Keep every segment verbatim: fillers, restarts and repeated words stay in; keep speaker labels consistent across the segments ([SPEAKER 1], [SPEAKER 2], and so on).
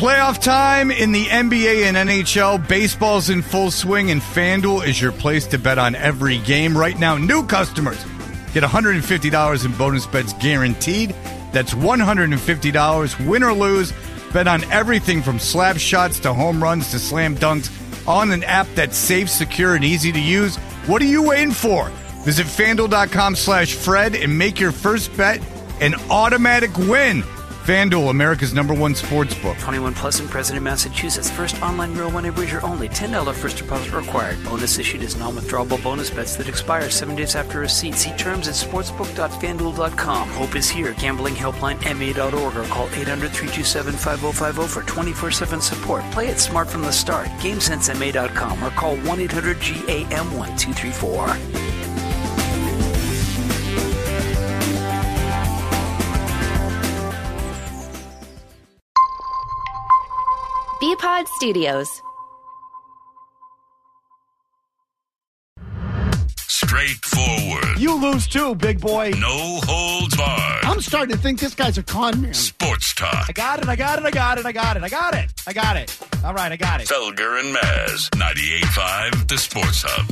[SPEAKER 1] Playoff time in the N B A and N H L. Baseball's in full swing, and FanDuel is your place to bet on every game. Right now, new customers get one hundred fifty dollars in bonus bets guaranteed. That's one hundred fifty dollars, win or lose. Bet on everything from slap shots to home runs to slam dunks on an app that's safe, secure, and easy to use. What are you waiting for? Visit FanDuel.com slash Fred and make your first bet an automatic win. FanDuel, America's number one sports book.
[SPEAKER 2] twenty-one plus in President, Massachusetts. First online real money wager only. ten dollars first deposit required. Bonus issued as non-withdrawable bonus bets that expire seven days after receipt. See terms at sportsbook dot fan duel dot com. Hope is here. Gambling helpline M A dot org or call eight hundred, three two seven, five oh five oh for twenty-four seven support. Play it smart from the start. game sense M A dot com or call one eight hundred G A M one two three four.
[SPEAKER 3] B-Pod Studios.
[SPEAKER 4] Straightforward.
[SPEAKER 5] You lose too, big boy.
[SPEAKER 4] No holds barred.
[SPEAKER 6] I'm starting to think this guy's a con man.
[SPEAKER 4] Sports talk.
[SPEAKER 5] I got it, I got it, I got it, I got it, I got it, I got it. All right, I got it.
[SPEAKER 4] Felger and Maz, ninety-eight point five, The Sports Hub.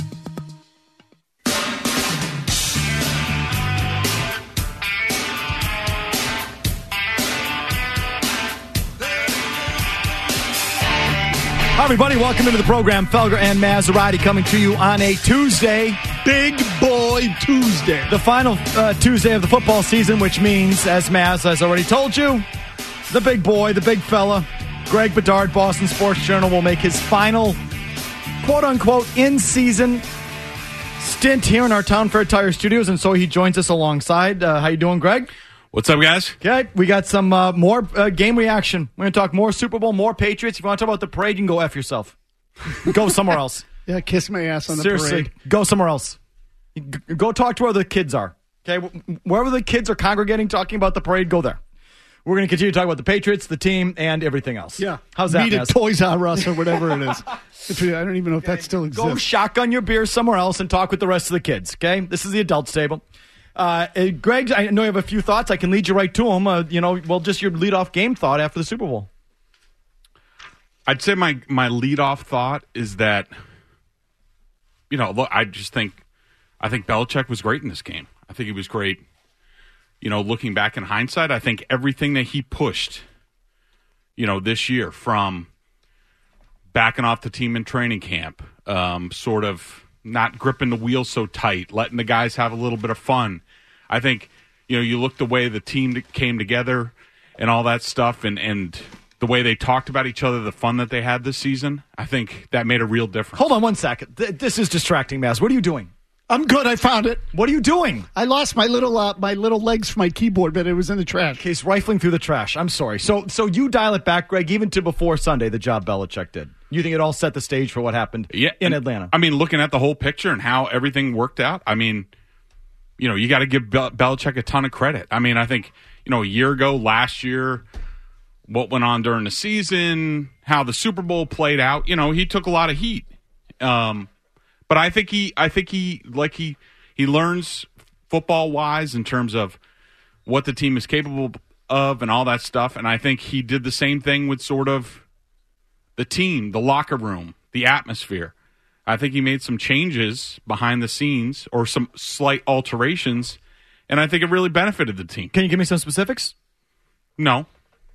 [SPEAKER 5] Hi, everybody. Welcome into the program. Felger and Maserati coming to you on a Tuesday.
[SPEAKER 6] Big Boy Tuesday.
[SPEAKER 5] The final uh, Tuesday of the football season, which means, as Maz has already told you, the big boy, the big fella, Greg Bedard, Boston Sports Journal, will make his final, quote-unquote, in-season stint here in our Town Fair Tire Studios, and so he joins us alongside. Uh, how you doing, Greg?
[SPEAKER 7] What's up, guys?
[SPEAKER 5] Okay, we got some uh, more uh, game reaction. We're going to talk more Super Bowl, more Patriots. If you want to talk about the parade, you can go F yourself. Go somewhere else.
[SPEAKER 6] Yeah, kiss my ass on the
[SPEAKER 5] Seriously,
[SPEAKER 6] parade.
[SPEAKER 5] go somewhere else. G- go talk to where the kids are. Okay, wherever the kids are congregating talking about the parade, go there. We're going to continue to talk about the Patriots, the team, and everything else.
[SPEAKER 6] Yeah.
[SPEAKER 5] How's that,
[SPEAKER 6] Meet at
[SPEAKER 5] Naz?
[SPEAKER 6] Toys R Us or whatever it is. If you- I don't even know if that still exists.
[SPEAKER 5] Go shotgun your beer somewhere else and talk with the rest of the kids, okay? This is the adults table. Uh, uh, Greg, I know you have a few thoughts. I can lead you right to them. Uh, you know, well, just your leadoff game thought after the Super Bowl.
[SPEAKER 7] I'd say my, my leadoff thought is that, you know, look, I just think, I think Belichick was great in this game. I think he was great. You know, looking back in hindsight, I think everything that he pushed, you know, this year, from backing off the team in training camp, um, sort of not gripping the wheel so tight, letting the guys have a little bit of fun. I think, you know, you look the way the team came together and all that stuff, and, and the way they talked about each other, the fun that they had this season, I think that made a real difference.
[SPEAKER 5] Hold on one second. Th- this is distracting, Maz. What are you doing?
[SPEAKER 6] I'm good. I found it.
[SPEAKER 5] What are you doing?
[SPEAKER 6] I lost my little uh, my little legs for my keyboard, but it was in the trash.
[SPEAKER 5] Okay, he's rifling through the trash. I'm sorry. So so you dial it back, Greg, even to before Sunday, the job Belichick did. You think it all set the stage for what happened
[SPEAKER 7] yeah,
[SPEAKER 5] in
[SPEAKER 7] and,
[SPEAKER 5] Atlanta?
[SPEAKER 7] I mean, looking at the whole picture and how everything worked out, I mean, you know, you got to give Bel- Belichick a ton of credit. I mean, I think, you know, a year ago, last year, what went on during the season, how the Super Bowl played out, you know, he took a lot of heat. Um, but I think he, I think he, like he, he learns football-wise in terms of what the team is capable of and all that stuff. And I think he did the same thing with sort of the team, the locker room, the atmosphere. I think he made some changes behind the scenes or some slight alterations, and I think it really benefited the team.
[SPEAKER 5] Can you give me some specifics?
[SPEAKER 7] No.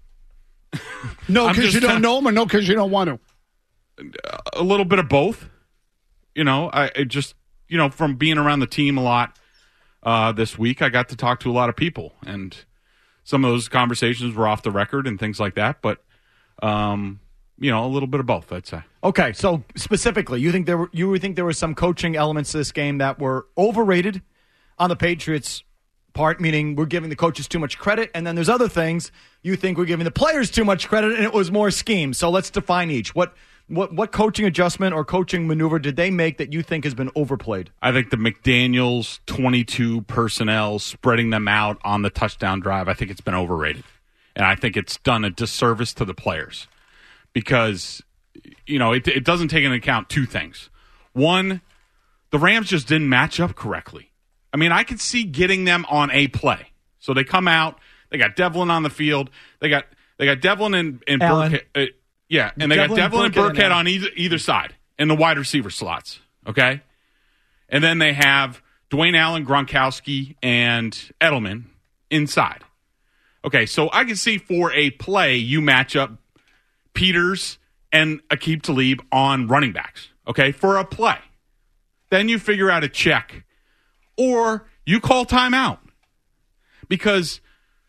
[SPEAKER 6] No,
[SPEAKER 7] I'm
[SPEAKER 6] because
[SPEAKER 7] just
[SPEAKER 6] you don't
[SPEAKER 7] tell-
[SPEAKER 6] know him, or no, because you don't want to.
[SPEAKER 7] A little bit of both. You know, I it just, you know, from being around the team a lot uh, this week, I got to talk to a lot of people, and some of those conversations were off the record and things like that, but um you know, a little bit of both, I'd say.
[SPEAKER 5] Okay, so specifically, you think there were you think there were some coaching elements to this game that were overrated on the Patriots' part, meaning we're giving the coaches too much credit, and then there's other things you think we're giving the players too much credit, and it was more scheme. So let's define each. What what what coaching adjustment or coaching maneuver did they make that you think has been overplayed?
[SPEAKER 7] I think the McDaniels twenty-two personnel, spreading them out on the touchdown drive, I think it's been overrated. And I think it's done a disservice to the players. Because, you know, it, it doesn't take into account two things. One, the Rams just didn't match up correctly. I mean, I could see getting them on a play. So they come out, they got Devlin on the field, they got They got Devlin and, and
[SPEAKER 5] Allen.
[SPEAKER 7] Burkhead. Uh, yeah, and they
[SPEAKER 5] Devlin,
[SPEAKER 7] got Devlin and
[SPEAKER 5] Burkhead,
[SPEAKER 7] Burkhead
[SPEAKER 5] and
[SPEAKER 7] on either, either side in the wide receiver slots. Okay? And then they have Dwayne Allen, Gronkowski, and Edelman inside. Okay, so I can see for a play you match up Peters and Aqib Talib on running backs. Okay, for a play. Then you figure out a check. Or you call timeout. Because,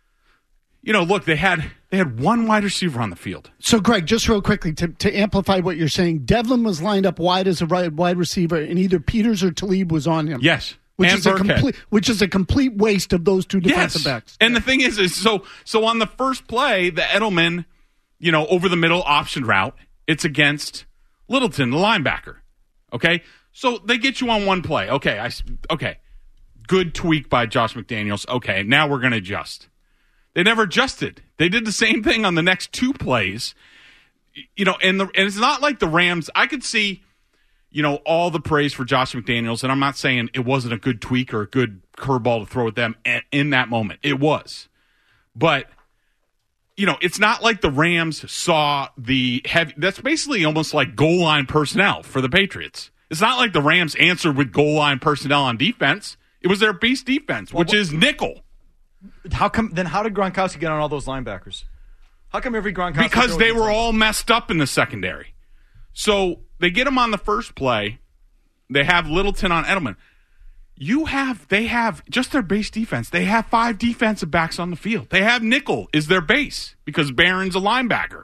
[SPEAKER 7] you know, look, they had they had one wide receiver on the field.
[SPEAKER 6] So, Greg, just real quickly, to, to amplify what you're saying, Devlin was lined up wide as a right, wide receiver, and either Peters or Talib was on him.
[SPEAKER 7] Yes.
[SPEAKER 6] Which
[SPEAKER 7] and
[SPEAKER 6] is a
[SPEAKER 7] Burkhead.
[SPEAKER 6] complete, which is a complete waste of those two defensive
[SPEAKER 7] yes.
[SPEAKER 6] backs.
[SPEAKER 7] And the thing is, is so so on the first play, the Edelman, you know, over the middle option route, it's against Littleton, the linebacker. Okay, so they get you on one play. Okay, I okay, good tweak by Josh McDaniels. Okay, now we're going to adjust. They never adjusted. They did the same thing on the next two plays. You know, and the and it's not like the Rams. I could see. You know, all the praise for Josh McDaniels, and I'm not saying it wasn't a good tweak or a good curveball to throw at them in that moment. It was. But, you know, it's not like the Rams saw the heavy – that's basically almost like goal line personnel for the Patriots. It's not like the Rams answered with goal line personnel on defense. It was their base defense, which
[SPEAKER 5] well,
[SPEAKER 7] is nickel.
[SPEAKER 5] How come? Then how did Gronkowski get on all those linebackers? How come every Gronkowski –
[SPEAKER 7] Because they were all messed up in the secondary. So – they get him on the first play. They have Littleton on Edelman. You have, they have just their base defense. They have five defensive backs on the field. They have nickel is their base because Barron's a linebacker.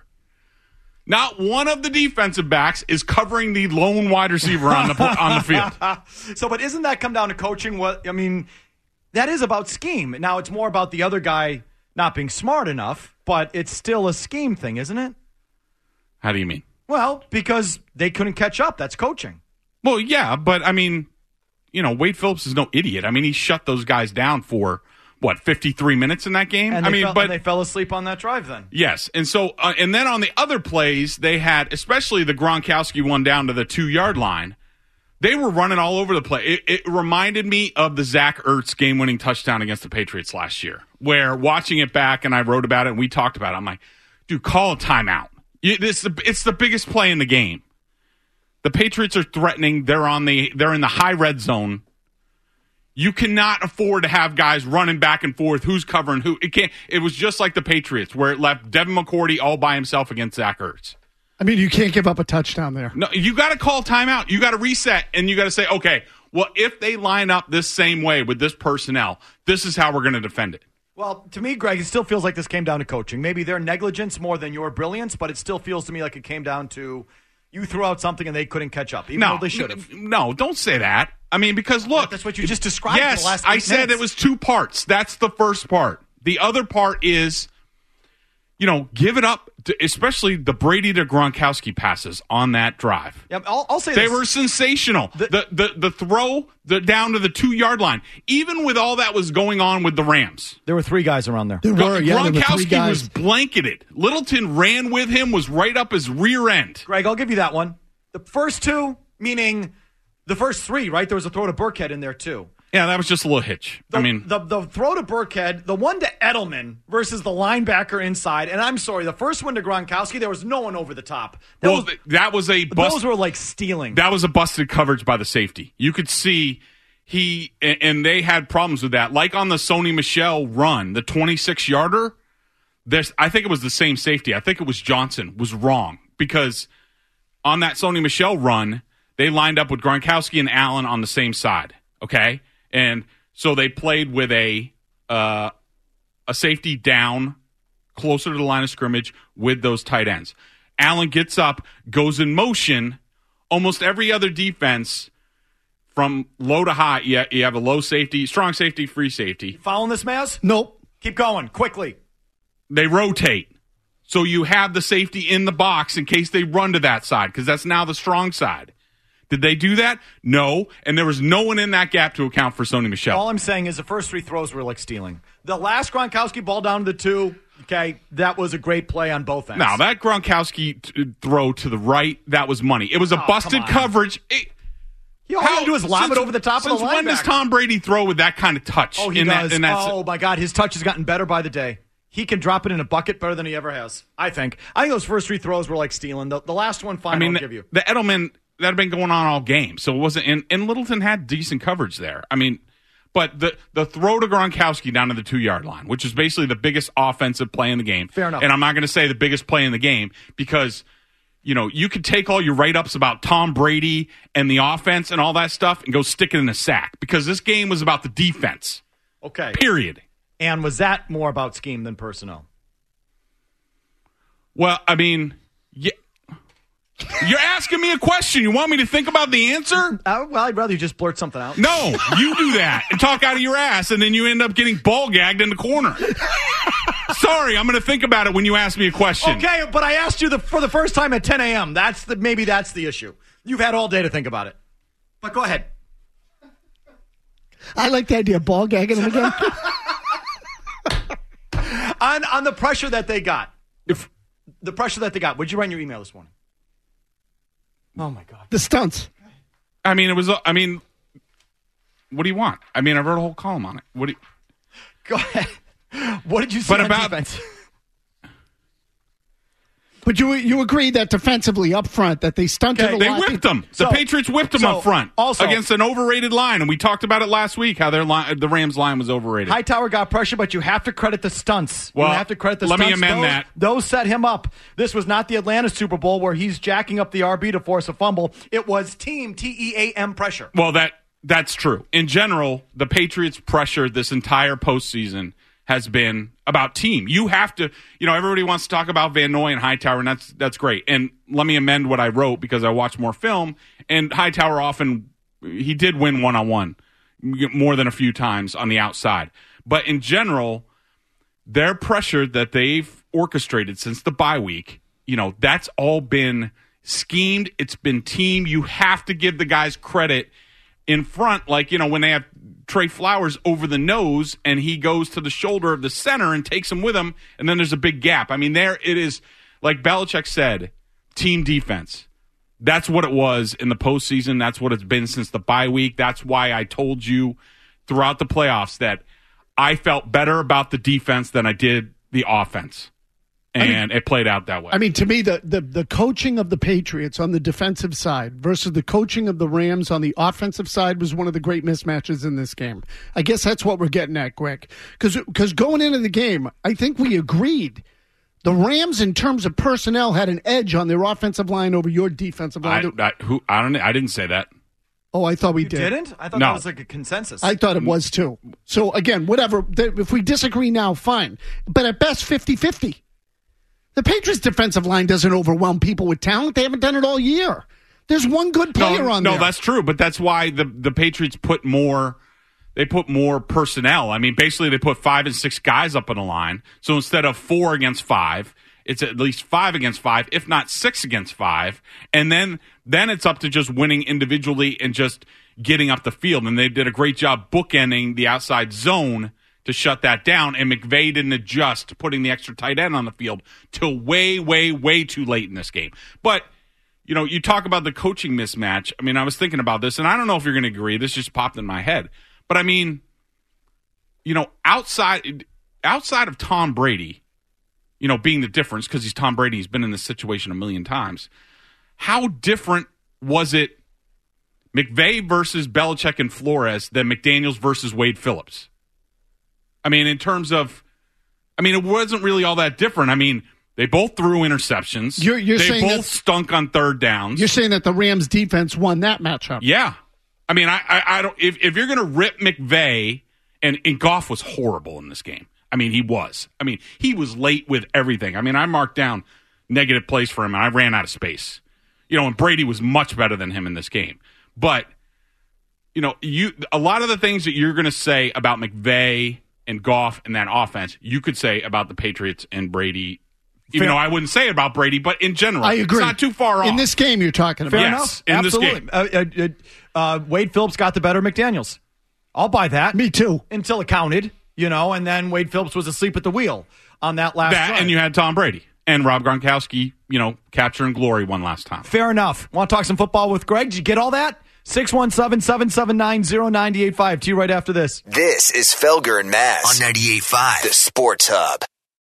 [SPEAKER 7] Not one of the defensive backs is covering the lone wide receiver on the on the field.
[SPEAKER 5] So, but isn't that come down to coaching? What I mean, that is about scheme. Now it's more about the other guy not being smart enough, but it's still a scheme thing, isn't it?
[SPEAKER 7] How do you mean?
[SPEAKER 5] Well, because they couldn't catch up. That's coaching.
[SPEAKER 7] Well, yeah, but I mean, you know, Wade Phillips is no idiot. I mean, he shut those guys down for, what, fifty-three minutes in that game?
[SPEAKER 5] And
[SPEAKER 7] I
[SPEAKER 5] they,
[SPEAKER 7] mean,
[SPEAKER 5] fell,
[SPEAKER 7] but
[SPEAKER 5] and they fell asleep on that drive then.
[SPEAKER 7] Yes, and so, uh, and then on the other plays, they had, especially the Gronkowski one down to the two-yard line, they were running all over the place. It, it reminded me of the Zach Ertz game-winning touchdown against the Patriots last year, where watching it back, and I wrote about it, and we talked about it, I'm like, dude, call a timeout. It's the, it's the biggest play in the game. The Patriots are threatening. They're on the they're in the high red zone. You cannot afford to have guys running back and forth. Who's covering who? It can't. It was just like the Patriots, where it left Devin McCourty all by himself against Zach Ertz.
[SPEAKER 6] I mean, you can't give up a touchdown there.
[SPEAKER 7] No, you got to call timeout. You got to reset, and you got to say, okay, well, if they line up this same way with this personnel, this is how we're going to defend it.
[SPEAKER 5] Well, to me, Greg, it still feels like this came down to coaching. Maybe their negligence more than your brilliance, but it still feels to me like it came down to you threw out something and they couldn't catch up, even
[SPEAKER 7] no,
[SPEAKER 5] though they should have.
[SPEAKER 7] No, don't say that. I mean, because look.
[SPEAKER 5] That's what you just described
[SPEAKER 7] yes,
[SPEAKER 5] for the last
[SPEAKER 7] I
[SPEAKER 5] eight
[SPEAKER 7] said
[SPEAKER 5] minutes.
[SPEAKER 7] it was two parts. That's the first part. The other part is, you know, give it up, to, especially the Brady to Gronkowski passes on that drive.
[SPEAKER 5] Yeah, I'll, I'll say
[SPEAKER 7] they
[SPEAKER 5] this.
[SPEAKER 7] were sensational. The the the, the throw the, down to the two-yard line, even with all that was going on with the Rams.
[SPEAKER 5] There were three guys around there.
[SPEAKER 6] There were, yeah, there were three
[SPEAKER 7] Gronkowski
[SPEAKER 6] guys.
[SPEAKER 7] was blanketed. Littleton ran with him, was right up his rear end.
[SPEAKER 5] Greg, I'll give you that one. The first two, meaning the first three, right? There was a throw to Burkhead in there, too.
[SPEAKER 7] Yeah, that was just a little hitch.
[SPEAKER 5] The,
[SPEAKER 7] I mean,
[SPEAKER 5] the the throw to Burkhead, the one to Edelman versus the linebacker inside, and I'm sorry, the first one to Gronkowski, there was no one over the top. That
[SPEAKER 7] well,
[SPEAKER 5] was,
[SPEAKER 7] th- that was a bust-
[SPEAKER 5] those were like stealing.
[SPEAKER 7] That was a busted coverage by the safety. You could see he and, and they had problems with that. Like on the Sony Michel run, the twenty-six yarder. There's, I think it was the same safety. I think it was Johnson was wrong because on that Sony Michel run, they lined up with Gronkowski and Allen on the same side. Okay. And so they played with a uh, a safety down closer to the line of scrimmage with those tight ends. Allen gets up, goes in motion. Almost every other defense from low to high, you, you have a low safety, strong safety, free safety.
[SPEAKER 5] Following this, Maz?
[SPEAKER 6] Nope.
[SPEAKER 5] Keep going, quickly.
[SPEAKER 7] They rotate. So you have the safety in the box in case they run to that side because that's now the strong side. Did they do that? No. And there was no one in that gap to account for Sony Michel.
[SPEAKER 5] All I'm saying is the first three throws were like stealing. The last Gronkowski ball down to the two, okay, that was a great play on both ends.
[SPEAKER 7] Now, that Gronkowski t- throw to the right, that was money. It was a
[SPEAKER 5] Oh,
[SPEAKER 7] busted
[SPEAKER 5] come on.
[SPEAKER 7] coverage. It,
[SPEAKER 5] All you gotta do is lob
[SPEAKER 7] since,
[SPEAKER 5] it over the top of the
[SPEAKER 7] Since when does
[SPEAKER 5] linebacker.
[SPEAKER 7] Tom Brady throw with that kind of touch?
[SPEAKER 5] Oh, he
[SPEAKER 7] in
[SPEAKER 5] does.
[SPEAKER 7] That, in that,
[SPEAKER 5] oh, my God. His touch has gotten better by the day. he can drop it in a bucket better than he ever has. I think. I think those first three throws were like stealing. The, the last one, fine,
[SPEAKER 7] I mean,
[SPEAKER 5] I'll give you.
[SPEAKER 7] The Edelman, that had been going on all game. So it wasn't, and, and Littleton had decent coverage there. I mean, but the, the throw to Gronkowski down to the two-yard line, which is basically the biggest offensive play in the game.
[SPEAKER 5] Fair enough.
[SPEAKER 7] And I'm not going to say the biggest play in the game because, you know, you could take all your write-ups about Tom Brady and the offense and all that stuff and go stick it in a sack because this game was about the defense.
[SPEAKER 5] Okay.
[SPEAKER 7] Period.
[SPEAKER 5] And was that more about scheme than personnel?
[SPEAKER 7] Well, I mean, yeah. You're asking me a question. You want me to think about the answer?
[SPEAKER 5] Uh, well, I'd rather you just blurt something out.
[SPEAKER 7] No, you do that and talk out of your ass, and then you end up getting ball gagged in the corner. Sorry, I'm going to think about it when you ask me a question.
[SPEAKER 5] Okay, but I asked you the, for the first time at ten a.m. That's the maybe that's the issue. You've had all day to think about it. But go ahead.
[SPEAKER 6] I like the idea of ball gagging him again.
[SPEAKER 5] on on the pressure that they got.
[SPEAKER 7] If
[SPEAKER 5] the pressure that they got. What'd you write in your email this morning? Oh my God.
[SPEAKER 6] The stunts.
[SPEAKER 7] I mean, it was. I mean, what do you want? I mean, I wrote a whole column on it. What do you?
[SPEAKER 5] Go ahead. What did you say
[SPEAKER 7] but
[SPEAKER 5] on
[SPEAKER 7] about,
[SPEAKER 5] defense?
[SPEAKER 6] But you you agreed that defensively up front that they stunted
[SPEAKER 5] Okay,
[SPEAKER 6] a
[SPEAKER 7] They
[SPEAKER 6] lot.
[SPEAKER 7] whipped them. The
[SPEAKER 5] So-
[SPEAKER 7] Patriots whipped them
[SPEAKER 5] so,
[SPEAKER 7] up front
[SPEAKER 5] also-
[SPEAKER 7] against an overrated line, and we talked about it last week how their line, the Rams line was overrated.
[SPEAKER 5] Hightower got pressure, but you have to credit the stunts.
[SPEAKER 7] Well,
[SPEAKER 5] you have to credit the
[SPEAKER 7] let me
[SPEAKER 5] stunts.
[SPEAKER 7] amend
[SPEAKER 5] those,
[SPEAKER 7] that.
[SPEAKER 5] Those set him up. This was not the Atlanta Super Bowl where he's jacking up the R B to force a fumble. It was team, T E A M pressure.
[SPEAKER 7] Well, that that's true. In general, the Patriots' pressure this entire postseason has been about team. You have to, you know, everybody wants to talk about Van Noy and Hightower, and that's that's great. And let me amend what I wrote because I watched more film, and Hightower often, he did win one-on-one more than a few times on the outside. But in general, their pressure that they've orchestrated since the bye week, you know, that's all been schemed. It's been team. You have to give the guys credit in front, like, you know, when they have Trey Flowers over the nose and he goes to the shoulder of the center and takes him with him, and then there's a big gap. I mean, there it is, like Belichick said, team defense. That's what it was in the postseason. That's what it's been since the bye week. That's why I told you throughout the playoffs that I felt better about the defense than I did the offense. And I mean, it played out that way.
[SPEAKER 6] I mean, to me, the, the, the coaching of the Patriots on the defensive side versus the coaching of the Rams on the offensive side was one of the great mismatches in this game. I guess that's what we're getting at, Greg. Because going into the game, I think we agreed the Rams, in terms of personnel, had an edge on their offensive line over your defensive line.
[SPEAKER 7] I, I, who, I, don't, I didn't say that.
[SPEAKER 6] Oh, I thought we
[SPEAKER 5] you
[SPEAKER 6] did.
[SPEAKER 5] didn't? I thought
[SPEAKER 7] No.
[SPEAKER 5] that was like a consensus.
[SPEAKER 6] I thought it was too. So, again, whatever. If we disagree now, fine. But at best, fifty-fifty. The Patriots' defensive line doesn't overwhelm people with talent. They haven't done it all year. There's one good player
[SPEAKER 7] no,
[SPEAKER 6] on
[SPEAKER 7] no,
[SPEAKER 6] there.
[SPEAKER 7] No, that's true, but that's why the, the Patriots put more they put more personnel. I mean, basically they put five and six guys up on the line. So instead of four against five, it's at least five against five, if not six against five. And then then it's up to just winning individually and just getting up the field. And they did a great job bookending the outside zone to shut that down, and McVay didn't adjust putting the extra tight end on the field till way, way, way too late in this game. But, you know, you talk about the coaching mismatch. I mean, I was thinking about this, and I don't know if you're going to agree. This just popped in my head. But, I mean, you know, outside outside of Tom Brady, you know, being the difference because he's Tom Brady, he's been in this situation a million times, how different was it McVay versus Belichick and Flores than McDaniels versus Wade Phillips? I mean, in terms of, I mean, it wasn't really all that different. I mean, they both threw interceptions.
[SPEAKER 6] You're- you're
[SPEAKER 7] they
[SPEAKER 6] saying
[SPEAKER 7] both
[SPEAKER 6] that-
[SPEAKER 7] stunk on third downs.
[SPEAKER 6] You're saying that the Rams' defense won that matchup.
[SPEAKER 7] Yeah. I mean, I, I, I don't. If, if you're going to rip McVay, and, and Goff was horrible in this game. I mean, he was. I mean, he was late with everything. I mean, I marked down negative plays for him, and I ran out of space. You know, and Brady was much better than him in this game. But, you know, you a lot of the things that you're going to say about McVay and Goff and that offense, you could say about the Patriots and Brady. Even
[SPEAKER 5] Fair.
[SPEAKER 7] though I wouldn't say it about Brady, but in general,
[SPEAKER 6] I agree.
[SPEAKER 7] it's not too far off.
[SPEAKER 6] In this game you're talking about.
[SPEAKER 5] Fair
[SPEAKER 7] Yes,
[SPEAKER 5] enough.
[SPEAKER 7] in this
[SPEAKER 5] Absolutely.
[SPEAKER 7] game.
[SPEAKER 5] Uh, uh, uh, Wade Phillips got the better McDaniels. I'll buy that.
[SPEAKER 6] Me too.
[SPEAKER 5] Until it counted, you know, and then Wade Phillips was asleep at the wheel on that last
[SPEAKER 7] that,
[SPEAKER 5] drive.
[SPEAKER 7] and you had Tom Brady and Rob Gronkowski, you know, capturing glory one last time.
[SPEAKER 5] Fair enough. Want to talk some football with Greg? Did you get all that? six one seven, seven seven nine, zero nine eight five. To you right after this.
[SPEAKER 8] This is Felger and Mazz
[SPEAKER 4] On ninety-eight point five.
[SPEAKER 8] The Sports Hub.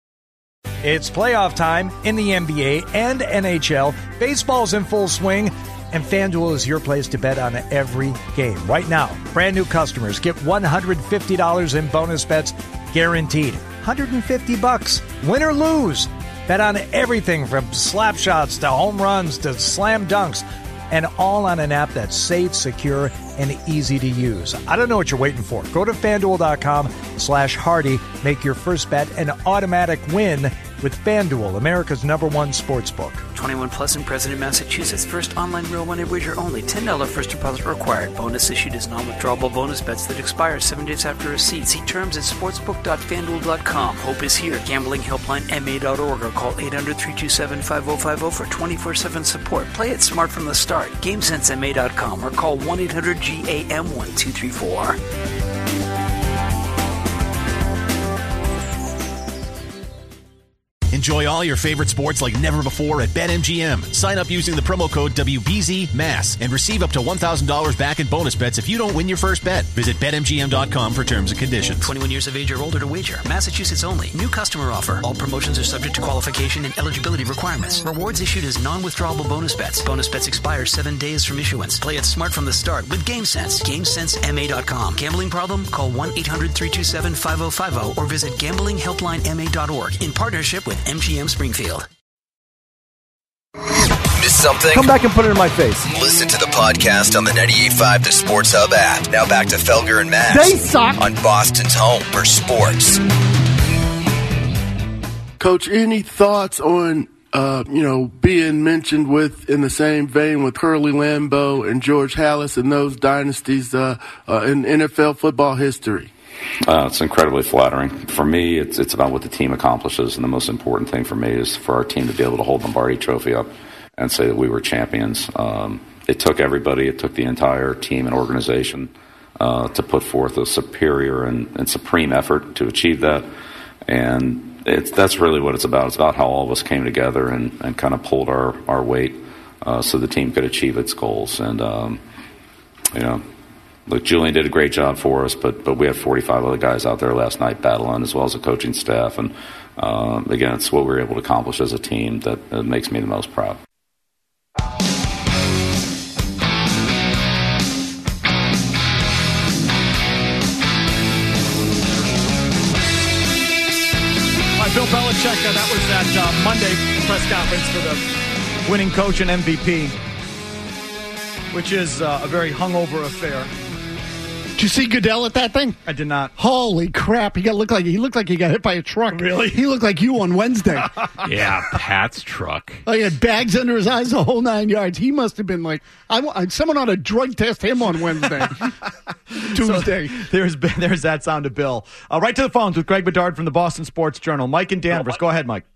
[SPEAKER 8] It's playoff time in the N B A and N H L. Baseball's in full swing, and FanDuel is your place to bet on every game. Right now, brand new customers get one hundred fifty dollars in bonus bets guaranteed. one hundred fifty bucks, win or lose. Bet on everything from slap shots to home runs to slam dunks, and all on an app that's safe, secure, and easy to use. I don't know what you're waiting for. Go to FanDuel.com slash Hardy. Make your first bet an automatic win with FanDuel, America's number one sports book.
[SPEAKER 2] twenty-one plus and present in Massachusetts. First online real money wager only. ten dollars first deposit required. Bonus issued as non-withdrawable bonus bets that expire seven days after receipt. See terms at sportsbook dot fan duel dot com. Hope is here. Gambling helpline M A dot org or call eight hundred, three two seven, five oh five oh for twenty-four seven support. Play it smart from the start. game sense M A dot com or call one eight hundred G A M one two three four.
[SPEAKER 9] Enjoy all your favorite sports like never before at BetMGM. Sign up using the promo code W B Z M A S and receive up to one thousand dollars back in bonus bets if you don't win your first bet. Visit Bet M G M dot com for terms and conditions.
[SPEAKER 2] twenty-one years of age or older to wager. Massachusetts only. New customer offer. All promotions are subject to qualification and eligibility requirements. Rewards issued as non-withdrawable bonus bets. Bonus bets expire seven days from issuance. Play it smart from the start with GameSense. game sense M A dot com. Gambling problem? Call one eight hundred, three two seven, five oh five oh or visit gambling helpline M A dot org in partnership with M G M Springfield.
[SPEAKER 10] Miss something?
[SPEAKER 8] Come back and put it in my face.
[SPEAKER 10] Listen to the podcast on the ninety-eight point five The Sports Hub app. Now back to Felger and Matt.
[SPEAKER 6] They suck.
[SPEAKER 10] On Boston's home for sports.
[SPEAKER 11] Coach, any thoughts on, uh, you know, being mentioned with in the same vein with Curly Lambeau and George Halas and those dynasties uh, uh, in N F L football history?
[SPEAKER 12] Uh, it's incredibly flattering. For me, it's it's about what the team accomplishes, and the most important thing for me is for our team to be able to hold the Lombardi Trophy up and say that we were champions. Um, it took everybody, it took the entire team and organization uh, to put forth a superior and, and supreme effort to achieve that, and it's, that's really what it's about. It's about how all of us came together and, and kind of pulled our, our weight uh, so the team could achieve its goals. And, um, you know, look, Julian did a great job for us, but but we had forty-five other guys out there last night battling, as well as the coaching staff. And um, again, it's what we were able to accomplish as a team that, that makes me the most proud.
[SPEAKER 5] All right, Bill Belichick, uh, that was that uh, Monday press conference for the winning coach and M V P, which is uh, a very hungover affair.
[SPEAKER 6] Did you see Goodell at that thing?
[SPEAKER 5] I did not.
[SPEAKER 6] Holy crap! He got looked like he looked like he got hit by a truck.
[SPEAKER 5] Really?
[SPEAKER 6] He looked like you on Wednesday.
[SPEAKER 7] Yeah, Pat's truck.
[SPEAKER 6] Oh, he had bags under his eyes the whole nine yards. He must have been like, I want someone ought to drug test him on Wednesday, Tuesday.
[SPEAKER 5] So there's there's that sound of Bill. Uh, right to the phones with Greg Bedard from the Boston Sports Journal. Mike in Danvers. Go ahead, Mike.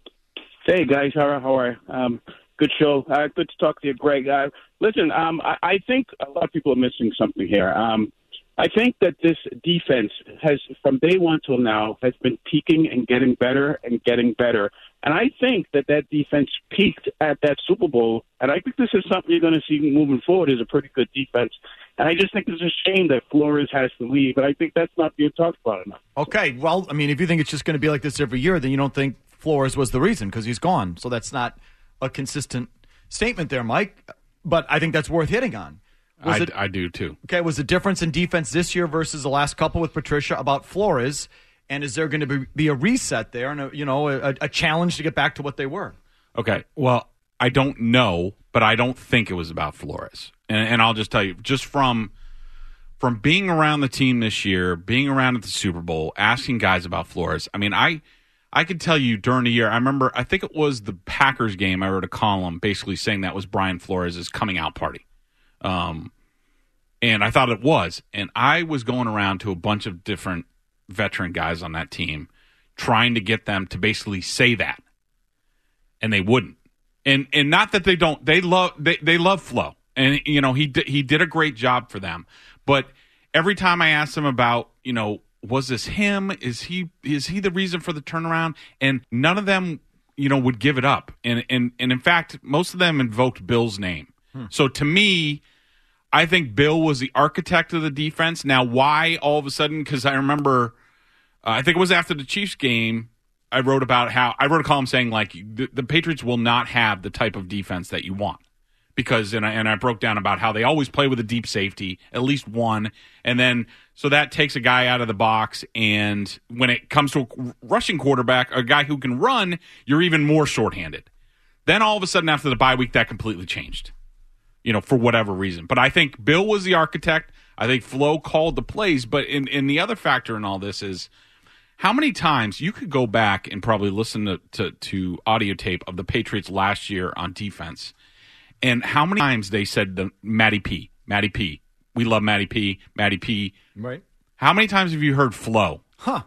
[SPEAKER 13] Hey guys, how are how are you? Um, good show. Uh, good to talk to you, Greg. Uh, listen, um, I, I think a lot of people are missing something here. Um, I think that this defense has, from day one till now, has been peaking and getting better and getting better. And I think that that defense peaked at that Super Bowl. And I think this is something you're going to see moving forward is a pretty good defense. And I just think it's a shame that Flores has to leave. And I think that's not being talked about enough.
[SPEAKER 5] Okay, well, I mean, if you think it's just going to be like this every year, then you don't think Flores was the reason because he's gone. So that's not a consistent statement there, Mike. But I think that's worth hitting on.
[SPEAKER 7] I,
[SPEAKER 5] it,
[SPEAKER 7] I do, too.
[SPEAKER 5] Okay, was the difference in defense this year versus the last couple with Patricia about Flores? And is there going to be, be a reset there and, a, you know, a, a challenge to get back to what they were?
[SPEAKER 7] Okay, well, I don't know, but I don't think it was about Flores. And, and I'll just tell you, just from from being around the team this year, being around at the Super Bowl, asking guys about Flores, I mean, I I could tell you during the year, I remember, I think it was the Packers game, I wrote a column basically saying that was Brian Flores' coming out party. Um, and I thought it was. And I was going around to a bunch of different veteran guys on that team trying to get them to basically say that. And they wouldn't. And and not that they don't. They love they, they love Flo. And, you know, he, he did a great job for them. But every time I asked him about, you know, was this him? Is he is he the reason for the turnaround? And none of them, you know, would give it up. And and, and in fact, most of them invoked Bill's name. Hmm. So to me, I think Bill was the architect of the defense. Now, why all of a sudden? Because I remember, uh, I think it was after the Chiefs game, I wrote about how I wrote a column saying like the, the Patriots will not have the type of defense that you want because and I, and I broke down about how they always play with a deep safety, at least one, and then so that takes a guy out of the box, and when it comes to a rushing quarterback, a guy who can run, you're even more shorthanded. Then all of a sudden after the bye week, that completely changed, you know, for whatever reason. But I think Bill was the architect. I think Flo called the plays. But in, in the other factor in all this is how many times you could go back and probably listen to, to, to audio tape of the Patriots last year on defense, and how many times they said the Matty P, Matty P. We love Matty P, Matty P.
[SPEAKER 5] Right.
[SPEAKER 7] How many times have you heard Flo?
[SPEAKER 5] Huh.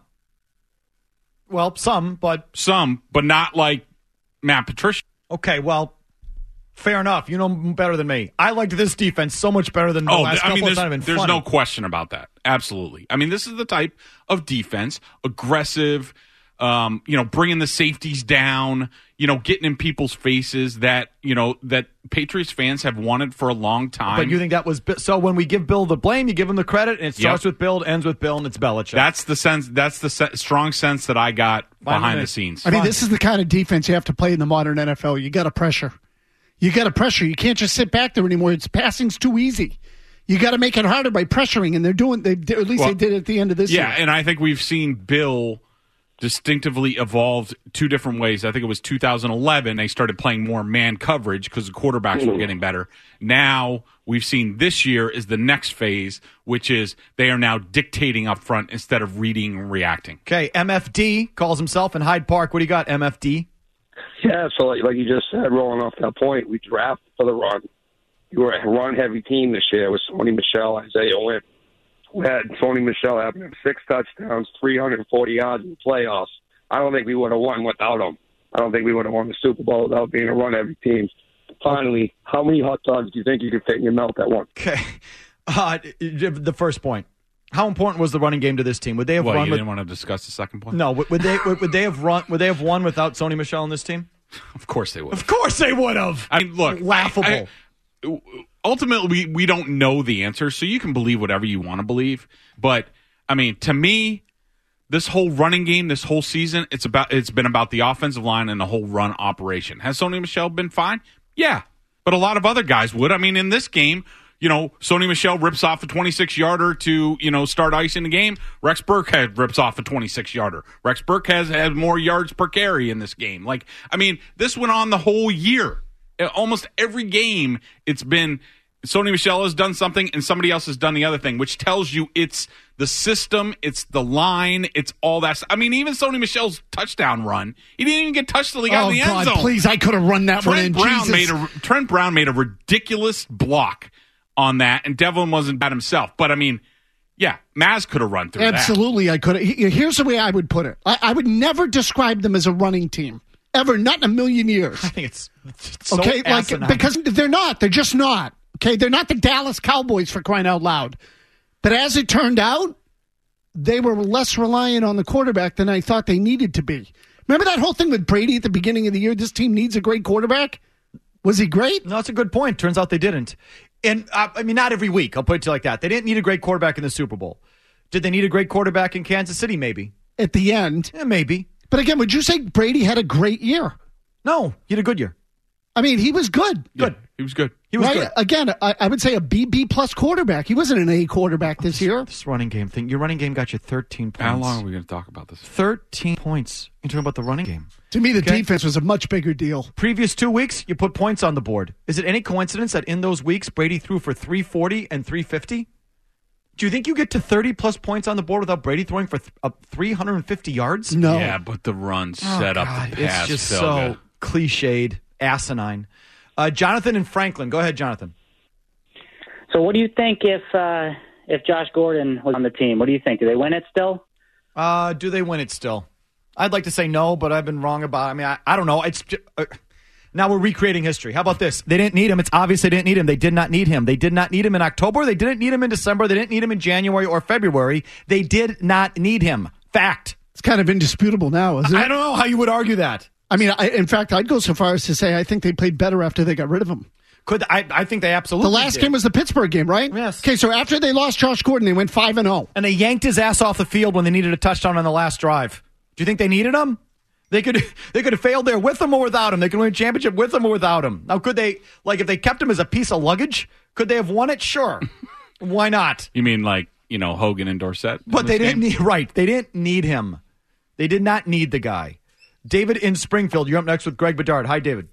[SPEAKER 5] Well, some, but...
[SPEAKER 7] Some, but not like Matt Patricia.
[SPEAKER 5] Okay, well, fair enough. You know better than me. I liked this defense so much better than the
[SPEAKER 7] oh,
[SPEAKER 5] last
[SPEAKER 7] I mean,
[SPEAKER 5] couple.
[SPEAKER 7] there's,
[SPEAKER 5] It's not even
[SPEAKER 7] there's
[SPEAKER 5] funny.
[SPEAKER 7] no question about that. Absolutely. I mean, this is the type of defense, aggressive, um, you know, bringing the safeties down, you know, getting in people's faces that, you know, that Patriots fans have wanted for a long time.
[SPEAKER 5] But you think that was... So when we give Bill the blame, you give him the credit, and it starts
[SPEAKER 7] Yep.
[SPEAKER 5] with Bill, it ends with Bill, and it's Belichick.
[SPEAKER 7] That's the sense. That's the se- strong sense that I got
[SPEAKER 5] Fine
[SPEAKER 7] behind
[SPEAKER 5] with
[SPEAKER 7] the scenes.
[SPEAKER 6] I mean, this is the kind of defense you have to play in the modern N F L. You got to pressure. You got to pressure. You can't just sit back there anymore. It's passing's too easy. You got to make it harder by pressuring, and they're doing. They at least
[SPEAKER 7] Well,
[SPEAKER 6] they did at the end of this
[SPEAKER 7] yeah,
[SPEAKER 6] year.
[SPEAKER 7] and I think we've seen Bill distinctively evolved two different ways. I think it was two thousand eleven they started playing more man coverage because the quarterbacks were getting better. Now we've seen this year is the next phase, which is they are now dictating up front instead of reading and reacting.
[SPEAKER 5] Okay, M F D calls himself in Hyde Park. What do you got, M F D?
[SPEAKER 14] Yeah, so like, like you just said, rolling off that point, we drafted for the run. You were a run-heavy team this year with Sony Michel, Isaiah Wynn. We had Sony Michel having six touchdowns, three hundred forty yards in the playoffs. I don't think we would have won without him. I don't think we would have won the Super Bowl without being a run-heavy team. Finally, how many hot dogs do you think you could fit in your mouth at once?
[SPEAKER 5] Okay, uh, the first point. How important was the running game to this team? Would they have
[SPEAKER 7] Well,
[SPEAKER 5] run
[SPEAKER 7] you
[SPEAKER 5] with?
[SPEAKER 7] didn't want to discuss the second point?
[SPEAKER 5] No, would would they would would they have run? Would they have won without Sony Michel on this team?
[SPEAKER 7] Of course they would.
[SPEAKER 5] Of course they would have.
[SPEAKER 7] I mean, look,
[SPEAKER 5] laughable.
[SPEAKER 7] I, I, ultimately, we, we don't know the answer, so you can believe whatever you want to believe. But I mean, to me, this whole running game, this whole season, it's about it's been about the offensive line and the whole run operation. Has Sony Michel been fine? Yeah, but a lot of other guys would. I mean, in this game, you know, Sony Michel rips off a twenty-six yarder to, you know, start icing the game. Rex Burkhead rips off a twenty-six yarder. Rex Burkhead has, has more yards per carry in this game. Like, I mean, this went on the whole year. Almost every game, it's been Sony Michel has done something and somebody else has done the other thing, which tells you it's the system, it's the line, it's all that. I mean, even Sony Michel's touchdown run, he didn't even get touched till he got
[SPEAKER 6] Oh,
[SPEAKER 7] in the end
[SPEAKER 6] God,
[SPEAKER 7] zone.
[SPEAKER 6] please, I could have run that one in.
[SPEAKER 7] Trent Brown
[SPEAKER 6] Jesus.
[SPEAKER 7] made a Trent Brown made a ridiculous block on that, and Devlin wasn't bad himself. But I mean, yeah, Maz could have run through
[SPEAKER 6] Absolutely,
[SPEAKER 7] that.
[SPEAKER 6] I could have. Here's the way I would put it. I, I would never describe them as a running team. Ever, not in a million years.
[SPEAKER 5] I think it's, it's so
[SPEAKER 6] okay, like
[SPEAKER 5] asinine.
[SPEAKER 6] because they're not. They're just not. Okay, they're not the Dallas Cowboys for crying out loud. But as it turned out, they were less reliant on the quarterback than I thought they needed to be. Remember that whole thing with Brady at the beginning of the year? This team needs a great quarterback. Was he great?
[SPEAKER 5] No, that's a good point. Turns out they didn't. And uh, I mean, not every week. I'll put it to you like that. They didn't need a great quarterback in the Super Bowl. Did they need a great quarterback in Kansas City? Maybe.
[SPEAKER 6] At the end.
[SPEAKER 5] Yeah, maybe.
[SPEAKER 6] But again, would you say Brady had a great year?
[SPEAKER 5] No, he had a good year.
[SPEAKER 6] I mean, he was good.
[SPEAKER 7] Good. Yeah, he was good.
[SPEAKER 5] He was
[SPEAKER 6] right?
[SPEAKER 5] good.
[SPEAKER 6] Again, I, I would say a B, B plus quarterback. He wasn't an A quarterback this year.
[SPEAKER 5] This running game thing. Your running game got you thirteen points.
[SPEAKER 7] How long are we going to talk about this?
[SPEAKER 5] thirteen points. You're talking about the running game.
[SPEAKER 6] To me, the
[SPEAKER 5] Okay.
[SPEAKER 6] defense was a much bigger deal.
[SPEAKER 5] Previous two weeks, you put points on the board. Is it any coincidence that in those weeks, Brady threw for three forty and three fifty? Do you think you get to thirty plus points on the board without Brady throwing for th- uh, three hundred fifty yards?
[SPEAKER 6] No.
[SPEAKER 7] Yeah, but the run
[SPEAKER 5] Oh,
[SPEAKER 7] set up
[SPEAKER 5] God,
[SPEAKER 7] the pass.
[SPEAKER 5] It's just
[SPEAKER 7] Phil,
[SPEAKER 5] so
[SPEAKER 7] good.
[SPEAKER 5] cliched, asinine. Uh, Jonathan and Franklin. Go ahead, Jonathan.
[SPEAKER 15] So what do you think if uh, if Josh Gordon was on the team? What do you think? Do they win it still?
[SPEAKER 5] Uh, do they win it still? I'd like to say no, but I've been wrong about it. I mean, I, I don't know. It's just, uh, now we're recreating history. How about this? They didn't need him. It's obvious they didn't need him. They did not need him. They did not need him in October. They didn't need him in December. They didn't need him in January or February. They did not need him. Fact.
[SPEAKER 6] It's kind of indisputable now, isn't it?
[SPEAKER 5] I don't know how you would argue that.
[SPEAKER 6] I mean, I, in fact, I'd go so far as to say I think they played better after they got rid of him.
[SPEAKER 5] Could I? I think they absolutely
[SPEAKER 6] The last
[SPEAKER 5] did.
[SPEAKER 6] game was the Pittsburgh game, right?
[SPEAKER 5] Yes.
[SPEAKER 6] Okay, so after they lost Josh Gordon, they went five and zero,
[SPEAKER 5] and they yanked his ass off the field when they needed a touchdown on the last drive. Do you think they needed him? They could they could have failed there with him or without him. They could win a championship with him or without him. Now, could they, like, if they kept him as a piece of luggage, could they have won it? Sure. Why not?
[SPEAKER 7] You mean like, you know, Hogan and Dorsett?
[SPEAKER 5] But they didn't
[SPEAKER 7] game?
[SPEAKER 5] need, right. They didn't need him. They did not need the guy. David in Springfield, you're up next with Greg Bedard. Hi, David.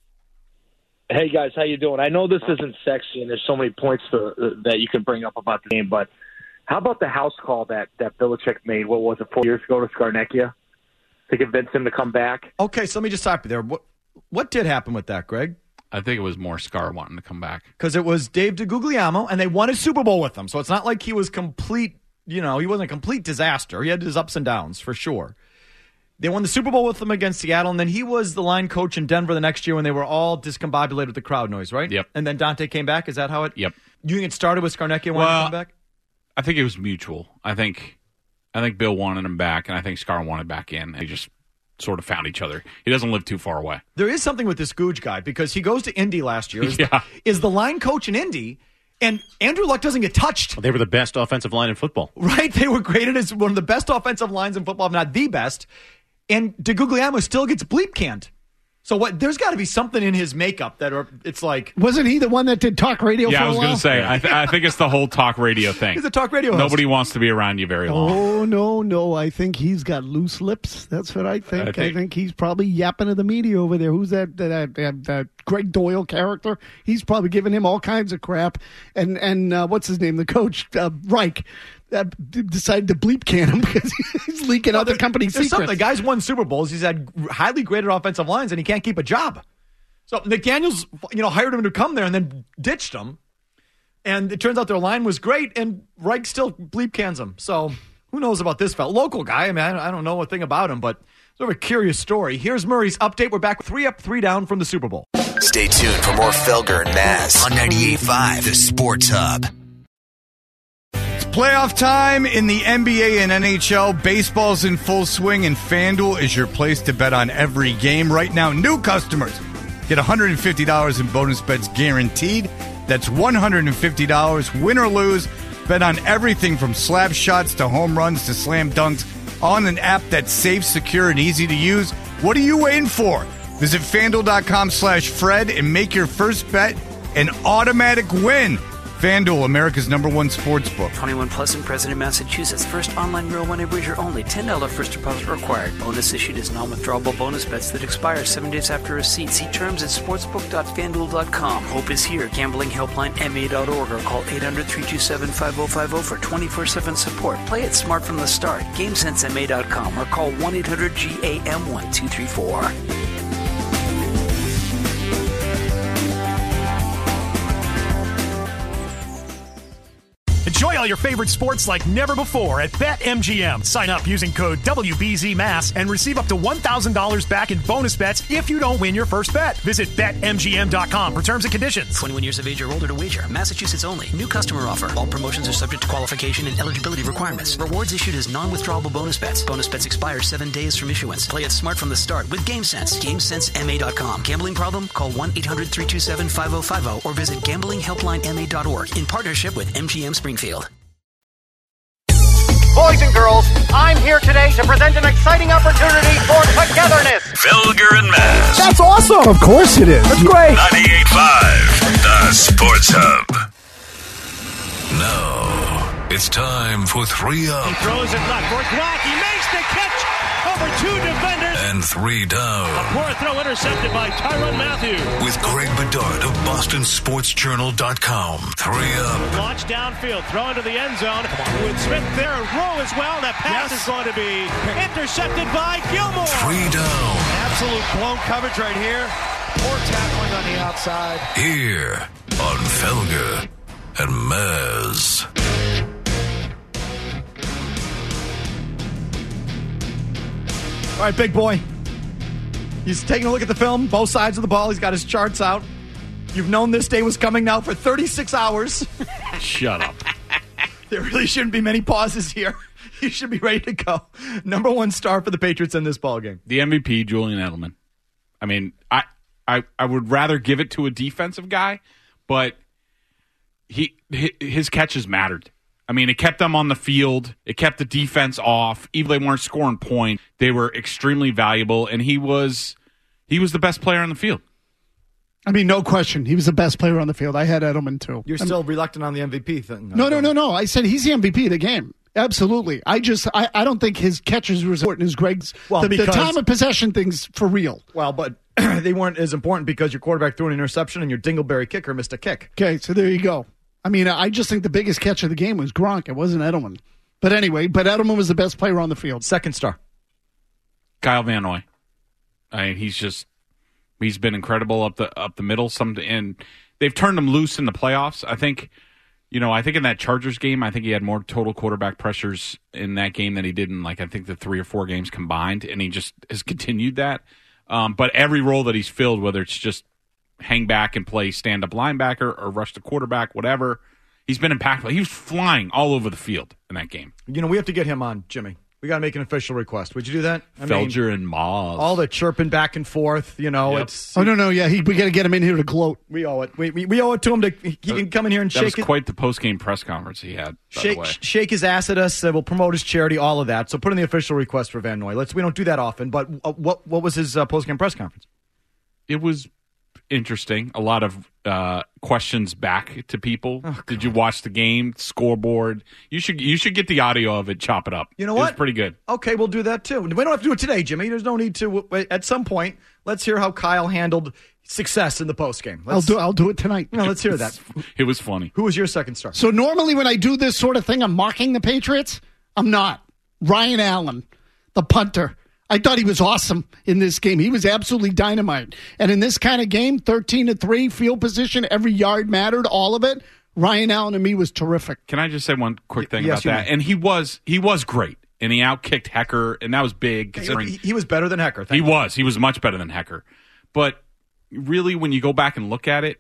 [SPEAKER 16] Hey, guys, how you doing? I know this isn't sexy, and there's so many points to, uh, that you can bring up about the game, but how about the house call that, that Belichick made, what was it, four years ago to Scarnecchia to convince him to come back?
[SPEAKER 5] Okay, so let me just stop you there. What, what did happen with that, Greg?
[SPEAKER 7] I think it was more Scar wanting to come back.
[SPEAKER 5] Because it was Dave DeGuglielmo, and they won a Super Bowl with him, so it's not like he was complete, you know, he wasn't a complete disaster. He had his ups and downs, for sure. They won the Super Bowl with them against Seattle, and then he was the line coach in Denver the next year when they were all discombobulated with the crowd noise, right?
[SPEAKER 7] Yep.
[SPEAKER 5] And then Dante came back. Is that how it?
[SPEAKER 7] Yep.
[SPEAKER 5] You think it started with Scarnecchia wanting
[SPEAKER 7] Well,
[SPEAKER 5] to come back?
[SPEAKER 7] I think it was mutual. I think I think Bill wanted him back, and I think Scar wanted back in. They just sort of found each other. He doesn't live too far away.
[SPEAKER 5] There is something with this Googe guy because he goes to Indy last year. Is,
[SPEAKER 7] Yeah.
[SPEAKER 5] is the line coach in Indy, and Andrew Luck doesn't get touched.
[SPEAKER 17] Well, they were the best offensive line in football.
[SPEAKER 5] Right? They were graded as one of the best offensive lines in football, if not the best. And DeGuglielmo still gets bleep canned. So what? There's got to be something in his makeup that are, it's like.
[SPEAKER 6] Wasn't he the one that did talk radio
[SPEAKER 7] Yeah,
[SPEAKER 6] for a
[SPEAKER 7] I was
[SPEAKER 6] while?
[SPEAKER 7] going to say, I, th- I think it's the whole talk radio thing.
[SPEAKER 5] He's a talk radio host.
[SPEAKER 7] Nobody wants to be around you very long.
[SPEAKER 6] Oh, no, no. I think he's got loose lips. That's what I think.
[SPEAKER 7] I
[SPEAKER 6] I
[SPEAKER 7] think-
[SPEAKER 6] think, he's probably yapping to the media over there. Who's that that, that, that Greg Doyle character? He's probably giving him all kinds of crap. And, and uh, what's his name? The coach, uh, Reich, uh, d- decided to bleep can him because he's leaking
[SPEAKER 5] No,
[SPEAKER 6] other
[SPEAKER 5] there-
[SPEAKER 6] company
[SPEAKER 5] there's
[SPEAKER 6] secrets.
[SPEAKER 5] something. The guy's won Super Bowls. He's had highly graded offensive lines, and he can't keep a job. So McDaniels, you know, hired him to come there and then ditched him. And it turns out their line was great, and Reich still bleep cans him. So who knows about this fella? Local guy. I mean, I don't know a thing about him, but sort of a curious story. Here's Murray's update. We're back three up, three down from the Super Bowl.
[SPEAKER 10] Stay tuned for more Felger and Maz on ninety-eight point five, The Sports Hub.
[SPEAKER 1] Playoff time in the N B A and N H L. Baseball's in full swing, and FanDuel is your place to bet on every game. Right now, new customers get one hundred fifty dollars in bonus bets guaranteed. That's one hundred fifty dollars, win or lose. Bet on everything from slap shots to home runs to slam dunks on an app that's safe, secure, and easy to use. What are you waiting for? Visit FanDuel.com slash Fred and make your first bet an automatic win. FanDuel, America's number one sports book.
[SPEAKER 2] twenty-one plus in President, Massachusetts. First online real money wager only. ten dollars first deposit required. Bonus issued is non-withdrawable bonus bets that expire seven days after receipt. See terms at sportsbook dot fanduel dot com. Hope is here. Gambling helpline M A dot org or call eight hundred, three two seven, five oh five oh for twenty-four seven support. Play it smart from the start. game sense M A dot com or call one eight hundred G A M one two three four.
[SPEAKER 18] Enjoy all your favorite sports like never before at BetMGM. Sign up using code W B Z M A S and receive up to one thousand dollars back in bonus bets if you don't win your first bet. Visit Bet M G M dot com for terms and conditions.
[SPEAKER 2] twenty-one years of age or older to wager. Massachusetts only. New customer offer. All promotions are subject to qualification and eligibility requirements. Rewards issued as non-withdrawable bonus bets. Bonus bets expire seven days from issuance. Play it smart from the start with GameSense. game sense M A dot com. Gambling problem? Call one eight hundred, three two seven, five oh five oh or visit gambling helpline M A dot org in partnership with M G M Springfield.
[SPEAKER 19] Boys and girls, I'm here today to present an exciting opportunity for togetherness.
[SPEAKER 4] Felger and Maz.
[SPEAKER 6] That's awesome. Of course it is. That's great.
[SPEAKER 4] ninety-eight point five, The Sports Hub. Now, it's time for three up.
[SPEAKER 20] He throws it left for Glock. He makes the catch over two defenders.
[SPEAKER 4] And three down.
[SPEAKER 20] A poor throw intercepted by Tyrann Mathieu.
[SPEAKER 4] With Greg Bedard of Boston Sports Journal dot com. Three up.
[SPEAKER 20] Launch downfield, throw into the end zone. With Smith there, a row as well. That pass yes. is going to be intercepted by Gilmore.
[SPEAKER 4] Three down.
[SPEAKER 21] Absolute blown coverage right here. Poor tackling on the outside.
[SPEAKER 4] Here on Felger and Maz.
[SPEAKER 5] All right, big boy. He's taking a look at the film, both sides of the ball. He's got his charts out. You've known this day was coming now for thirty-six hours.
[SPEAKER 7] Shut up.
[SPEAKER 5] There really shouldn't be many pauses here. You should be ready to go. Number one star for the Patriots in this ballgame.
[SPEAKER 7] The M V P, Julian Edelman. I mean, I, I I would rather give it to a defensive guy, but he his catches mattered. I mean, it kept them on the field. It kept the defense off. Even though they weren't scoring points, they were extremely valuable, and he was he was the best player on the field.
[SPEAKER 6] I mean, no question. He was the best player on the field. I had Edelman, too.
[SPEAKER 5] You're
[SPEAKER 6] I'm,
[SPEAKER 5] still reluctant on the M V P thing.
[SPEAKER 6] No, no, no, no. I said he's the M V P of the game. Absolutely. I just, I, I don't think his catches were as important as Greg's.
[SPEAKER 5] Well,
[SPEAKER 6] the,
[SPEAKER 5] because,
[SPEAKER 6] the time of possession thing's for real.
[SPEAKER 5] Well, but they weren't as important because your quarterback threw an interception and your dingleberry kicker missed a kick.
[SPEAKER 6] Okay, so there you go. I mean, I just think the biggest catch of the game was Gronk. It wasn't Edelman. But anyway, but Edelman was the best player on the field.
[SPEAKER 5] Second star.
[SPEAKER 7] Kyle Van Noy. I mean, he's just, he's been incredible up the up the middle. Some and they've turned him loose in the playoffs. I think, you know, I think in that Chargers game, I think he had more total quarterback pressures in that game than he did in, like, I think the three or four games combined, and he just has continued that. Um, but every role that he's filled, whether it's just hang back and play stand-up linebacker or rush the quarterback, whatever, he's been impactful. He was flying all over the field in that game.
[SPEAKER 5] You know, we have to get him on, Jimmy. We got to make an official request. Would you do that? I
[SPEAKER 7] Felger
[SPEAKER 5] mean,
[SPEAKER 7] and Moz.
[SPEAKER 5] all the chirping back and forth, you know.
[SPEAKER 7] Yep.
[SPEAKER 5] It's
[SPEAKER 6] Oh, no, no, yeah. He, we got to get him in here to gloat.
[SPEAKER 5] We owe it. We, we, we owe it to him to he can come in here and
[SPEAKER 7] that
[SPEAKER 5] shake
[SPEAKER 7] was
[SPEAKER 5] his,
[SPEAKER 7] quite the post-game press conference he had, by
[SPEAKER 5] shake,
[SPEAKER 7] the way.
[SPEAKER 5] shake his ass at us. Uh, we'll promote his charity, all of that. So put in the official request for Van Noy. Let's. We don't do that often, but uh, what what was his uh, post-game press conference?
[SPEAKER 7] It was interesting. A lot of uh, questions back to people.
[SPEAKER 5] Oh,
[SPEAKER 7] Did you watch the game? Scoreboard. You should you should get the audio of it. Chop it up.
[SPEAKER 5] You know
[SPEAKER 7] it
[SPEAKER 5] what?
[SPEAKER 7] was pretty good.
[SPEAKER 5] Okay, we'll do that too. We don't have to do it today, Jimmy. There's no need to. At some point, let's hear how Kyle handled success in the postgame.
[SPEAKER 6] I'll do I'll do it tonight.
[SPEAKER 5] No, let's hear that.
[SPEAKER 7] It was funny.
[SPEAKER 5] Who was your second star?
[SPEAKER 6] So normally when I do this sort of thing, I'm mocking the Patriots. I'm not. Ryan Allen, the punter. I thought he was awesome in this game. He was absolutely dynamite. And in this kind of game, thirteen to three, field position, every yard mattered, all of it. Ryan Allen to me was terrific.
[SPEAKER 7] Can I just say one quick thing
[SPEAKER 5] yes,
[SPEAKER 7] about that?
[SPEAKER 5] may.
[SPEAKER 7] And he was he was great. And he outkicked Hecker, and that was big. Considering
[SPEAKER 5] He, he was better than Hecker.
[SPEAKER 7] he
[SPEAKER 5] Thank you.
[SPEAKER 7] was. He was much better than Hecker. But really, when you go back and look at it,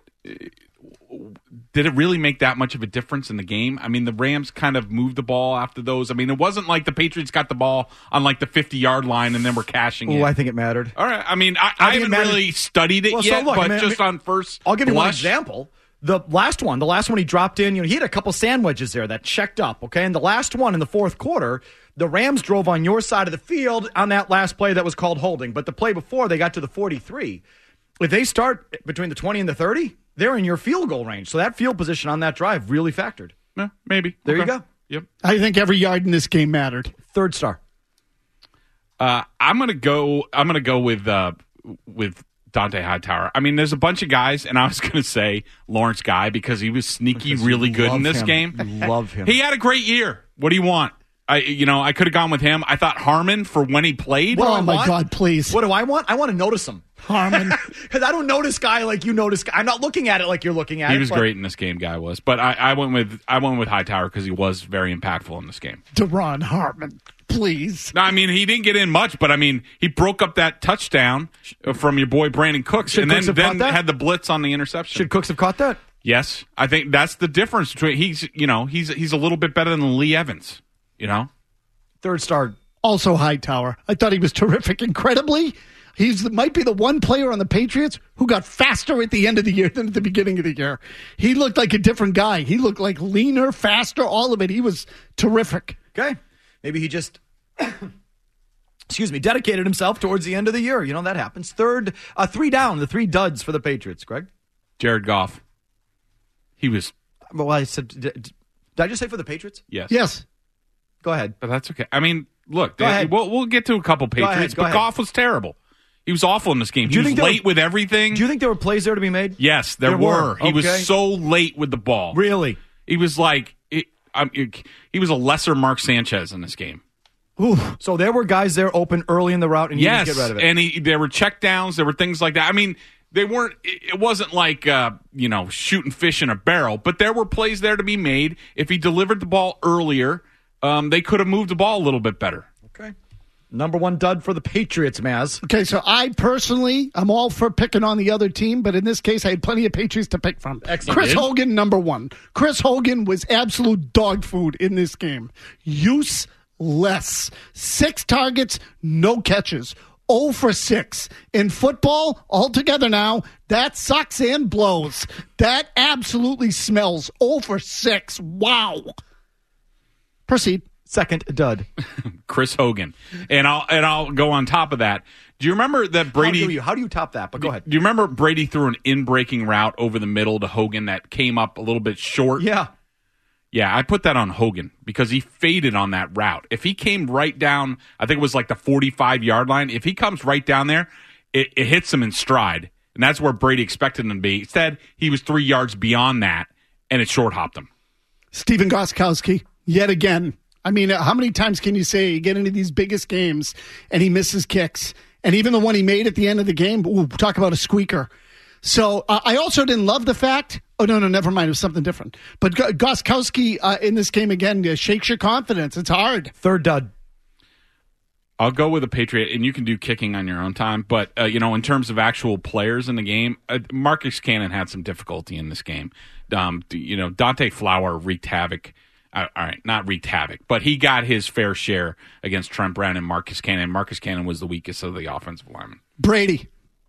[SPEAKER 7] did it really make that much of a difference in the game? I mean, the Rams kind of moved the ball after those. I mean, it wasn't like the Patriots got the ball on like the fifty-yard line and then were cashing
[SPEAKER 5] Oh,
[SPEAKER 7] it.
[SPEAKER 5] I think it mattered.
[SPEAKER 7] All right. I mean, I,
[SPEAKER 5] I
[SPEAKER 7] I,
[SPEAKER 5] think it
[SPEAKER 7] haven't
[SPEAKER 5] mattered.
[SPEAKER 7] really studied it
[SPEAKER 5] Well, so
[SPEAKER 7] yet,
[SPEAKER 5] look,
[SPEAKER 7] but
[SPEAKER 5] I mean,
[SPEAKER 7] just
[SPEAKER 5] I mean,
[SPEAKER 7] on first
[SPEAKER 5] I'll give you one
[SPEAKER 7] blush,
[SPEAKER 5] example. The last one, the last one he dropped in, you know, he had a couple sandwiches there that checked up, okay? And the last one in the fourth quarter, the Rams drove on your side of the field on that last play that was called holding. But the play before, they got to the forty-three. If they start between the twenty and the thirty, they're in your field goal range. So that field position on that drive really factored.
[SPEAKER 7] Yeah, maybe.
[SPEAKER 5] There
[SPEAKER 7] Okay.
[SPEAKER 5] you go.
[SPEAKER 7] Yep.
[SPEAKER 6] I think every yard in this game mattered.
[SPEAKER 5] Third star.
[SPEAKER 7] Uh, I'm gonna go. I'm gonna go with uh, with Dante Hightower. I mean, there's a bunch of guys, and I was gonna say Lawrence Guy because he was sneaky,
[SPEAKER 5] Because
[SPEAKER 7] really
[SPEAKER 5] you
[SPEAKER 7] good in
[SPEAKER 5] love
[SPEAKER 7] this
[SPEAKER 5] him.
[SPEAKER 7] game.
[SPEAKER 5] You love him.
[SPEAKER 7] He had a great year. What do you want? I, you know, I could have gone with him. I thought Harmon for when he played.
[SPEAKER 5] What do
[SPEAKER 6] Oh,
[SPEAKER 5] I
[SPEAKER 6] my
[SPEAKER 5] want?
[SPEAKER 6] God, please.
[SPEAKER 5] What do I want? I want to notice him.
[SPEAKER 6] Harmon.
[SPEAKER 5] Because I don't notice Guy like you notice Guy. I'm not looking at it like you're looking at it.
[SPEAKER 7] He was
[SPEAKER 5] but-
[SPEAKER 7] great in this game. Guy was, but I, I went with I went with Hightower because he was very impactful in this game.
[SPEAKER 6] Deron Harmon, please.
[SPEAKER 7] No, I mean he didn't get in much, but I mean he broke up that touchdown from your boy Brandon Cooks,
[SPEAKER 5] Should
[SPEAKER 7] and
[SPEAKER 5] Cooks
[SPEAKER 7] then
[SPEAKER 5] have caught
[SPEAKER 7] then
[SPEAKER 5] that?
[SPEAKER 7] had the blitz on the interception.
[SPEAKER 5] Should Cooks have caught that?
[SPEAKER 7] Yes, I think that's the difference between he's you know he's he's a little bit better than Lee Evans, you know.
[SPEAKER 5] Third star.
[SPEAKER 6] Also Hightower. I thought he was terrific. Incredibly, he's the, might be the one player on the Patriots who got faster at the end of the year than at the beginning of the year. He looked like a different guy. He looked like leaner, faster, all of it. He was terrific.
[SPEAKER 5] Okay. Maybe he just, excuse me, dedicated himself towards the end of the year. You know, that happens. Third, uh, three down, the three duds for the Patriots, Greg.
[SPEAKER 7] Jared Goff, he was
[SPEAKER 5] Well, I said, did, did I just say for the Patriots?
[SPEAKER 7] yes,
[SPEAKER 6] Yes.
[SPEAKER 5] Go ahead.
[SPEAKER 7] but that's okay. I mean, look,
[SPEAKER 5] Go
[SPEAKER 7] they-
[SPEAKER 5] ahead.
[SPEAKER 7] we'll we'll get to a couple
[SPEAKER 5] Go ahead,
[SPEAKER 7] Patriots,
[SPEAKER 5] go
[SPEAKER 7] but
[SPEAKER 5] ahead.
[SPEAKER 7] Goff was terrible. He was awful in this game.
[SPEAKER 5] Do
[SPEAKER 7] He
[SPEAKER 5] you
[SPEAKER 7] was
[SPEAKER 5] think there
[SPEAKER 7] late
[SPEAKER 5] were-
[SPEAKER 7] with everything.
[SPEAKER 5] Do you think there were plays there to be made?
[SPEAKER 7] Yes, there,
[SPEAKER 5] There
[SPEAKER 7] were.
[SPEAKER 5] were.
[SPEAKER 7] He was
[SPEAKER 5] Okay.
[SPEAKER 7] so late with the ball.
[SPEAKER 5] Really?
[SPEAKER 7] He was like it, um, it- he was a lesser Mark Sanchez in this game.
[SPEAKER 5] Ooh. So there were guys there open early in the route, and you
[SPEAKER 7] Yes,
[SPEAKER 5] didn't get rid of it.
[SPEAKER 7] and he, there were check downs. There were things like that. I mean, they weren't. It it wasn't like uh, you know shooting fish in a barrel, but there were plays there to be made. If he delivered the ball earlier, um, they could have moved the ball a little bit better.
[SPEAKER 5] Okay. Number one dud for the Patriots, Maz.
[SPEAKER 6] Okay, so I personally, I'm all for picking on the other team, but in this case, I had plenty of Patriots to pick from.
[SPEAKER 5] Excellent.
[SPEAKER 6] Chris
[SPEAKER 7] You did?
[SPEAKER 6] Hogan, number one. Chris Hogan was absolute dog food in this game. Useless. Six targets, no catches. oh for six. In football, altogether now, that sucks and blows. That absolutely smells. oh for six. Wow. Proceed.
[SPEAKER 5] Second dud.
[SPEAKER 7] Chris Hogan. And I'll and I'll go on top of that. Do you remember that Brady...
[SPEAKER 5] How do you, how do you top that? But go ahead.
[SPEAKER 7] Do you remember Brady threw an in-breaking route over the middle to Hogan that came up a little bit short?
[SPEAKER 5] Yeah.
[SPEAKER 7] Yeah, I put that on Hogan because he faded on that route. If he came right down, I think it was like the forty-five-yard line, if he comes right down there, it, it hits him in stride. And that's where Brady expected him to be. Instead, he was three yards beyond that, and it short-hopped him.
[SPEAKER 6] Stephen Gostkowski, yet again. I mean, how many times can you say you get into these biggest games and he misses kicks? And even the one he made at the end of the game, ooh, talk about a squeaker. So uh, I also didn't love the fact. Oh, no, no, never mind. It was something different. But G- Gostkowski uh, in this game, again, uh, shakes your confidence. It's hard.
[SPEAKER 5] Third dud.
[SPEAKER 7] I'll go with a Patriot, and you can do kicking on your own time. But, uh, you know, in terms of actual players in the game, uh, Marcus Cannon had some difficulty in this game. Um, you know, Dante Flower wreaked havoc. Uh, all right, not wreaked havoc, but he got his fair share against Trent Brown and Marcus Cannon. Marcus Cannon was the weakest of the offensive linemen.
[SPEAKER 6] Brady.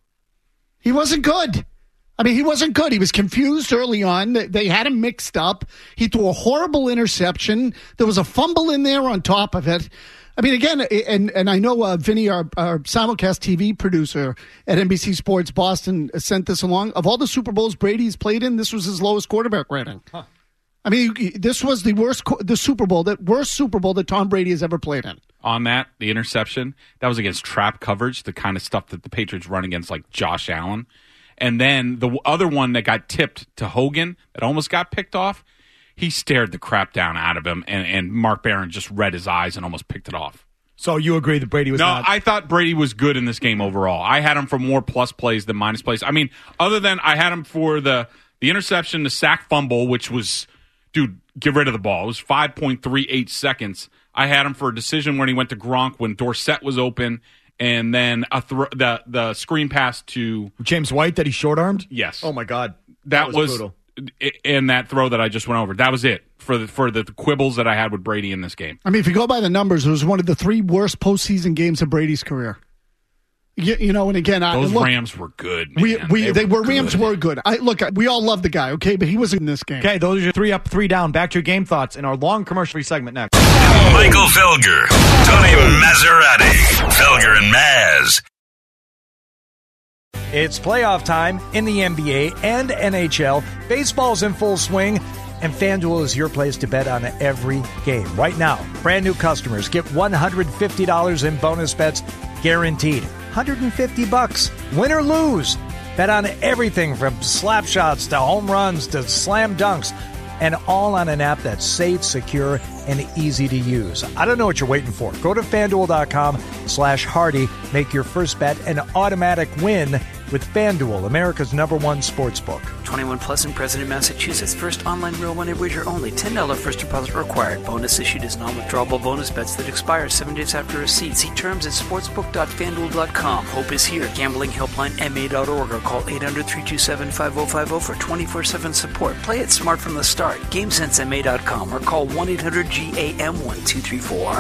[SPEAKER 6] He wasn't good. I mean, he wasn't good. He was confused early on. They had him mixed up. He threw a horrible interception. There was a fumble in there on top of it. I mean, again, and and I know uh, Vinny, our, our simulcast T V producer at N B C Sports Boston, sent this along. Of all the Super Bowls Brady's played in, this was his lowest quarterback rating. Huh. I mean, this was the worst, the Super Bowl, the worst Super Bowl that Tom Brady has ever played in.
[SPEAKER 7] On that, the interception, that was against trap coverage, the kind of stuff that the Patriots run against, like Josh Allen. And then the other one that got tipped to Hogan that almost got picked off, he stared the crap down out of him, and, and Mark Barron just read his eyes and almost picked it off.
[SPEAKER 5] So you agree that Brady was
[SPEAKER 7] no,
[SPEAKER 5] not...
[SPEAKER 7] I thought Brady was good in this game overall. I had him for more plus plays than minus plays. I mean, other than I had him for the, the interception, the sack fumble, which was... Dude, get rid of the ball. It was five point three eight seconds. I had him for a decision when he went to Gronk when Dorsett was open, and then a th- the the screen pass to
[SPEAKER 5] James White that he short-armed?
[SPEAKER 7] Yes.
[SPEAKER 5] Oh, my God.
[SPEAKER 7] That,
[SPEAKER 5] that was,
[SPEAKER 7] was
[SPEAKER 5] brutal.
[SPEAKER 7] In that throw that I just went over. That was it for the, for the quibbles that I had with Brady in this game.
[SPEAKER 6] I mean, if you go by the numbers, it was one of the three worst postseason games of Brady's career. You, you know, and again,
[SPEAKER 7] those
[SPEAKER 6] I, look,
[SPEAKER 7] Rams were good. Man.
[SPEAKER 6] We, we, they,
[SPEAKER 7] they
[SPEAKER 6] were
[SPEAKER 7] were
[SPEAKER 6] Rams
[SPEAKER 7] good.
[SPEAKER 6] were good. I look, we all love the guy, okay, but he wasn't in this game.
[SPEAKER 5] Okay, those are your three up, three down. Back to your game thoughts in our long commercial-free segment next.
[SPEAKER 4] Michael Felger, Tony Maserati, Felger and Maz.
[SPEAKER 8] It's playoff time in the N B A and N H L. Baseball's in full swing, and FanDuel is your place to bet on every game. Right now, brand new customers get one hundred fifty dollars in bonus bets guaranteed. one hundred fifty bucks, win or lose. Bet on everything from slap shots to home runs to slam dunks, and all on an app that's safe, secure, and easy to use. I don't know what you're waiting for. Go to FanDuel.com slash Hardy. Make your first bet an automatic win with FanDuel, America's number one sports book.
[SPEAKER 2] twenty-one plus and present in Massachusetts. First online real money wager only. ten dollars first deposit required. Bonus issued as non-withdrawable bonus bets that expire seven days after receipt. See terms at sportsbook dot fanduel dot com. Hope is here. Gambling helpline M A dot org or call eight hundred, three two seven, five oh five oh for twenty-four seven support. Play it smart from the start. game sense M A dot com or call one eight hundred G A M one two three four.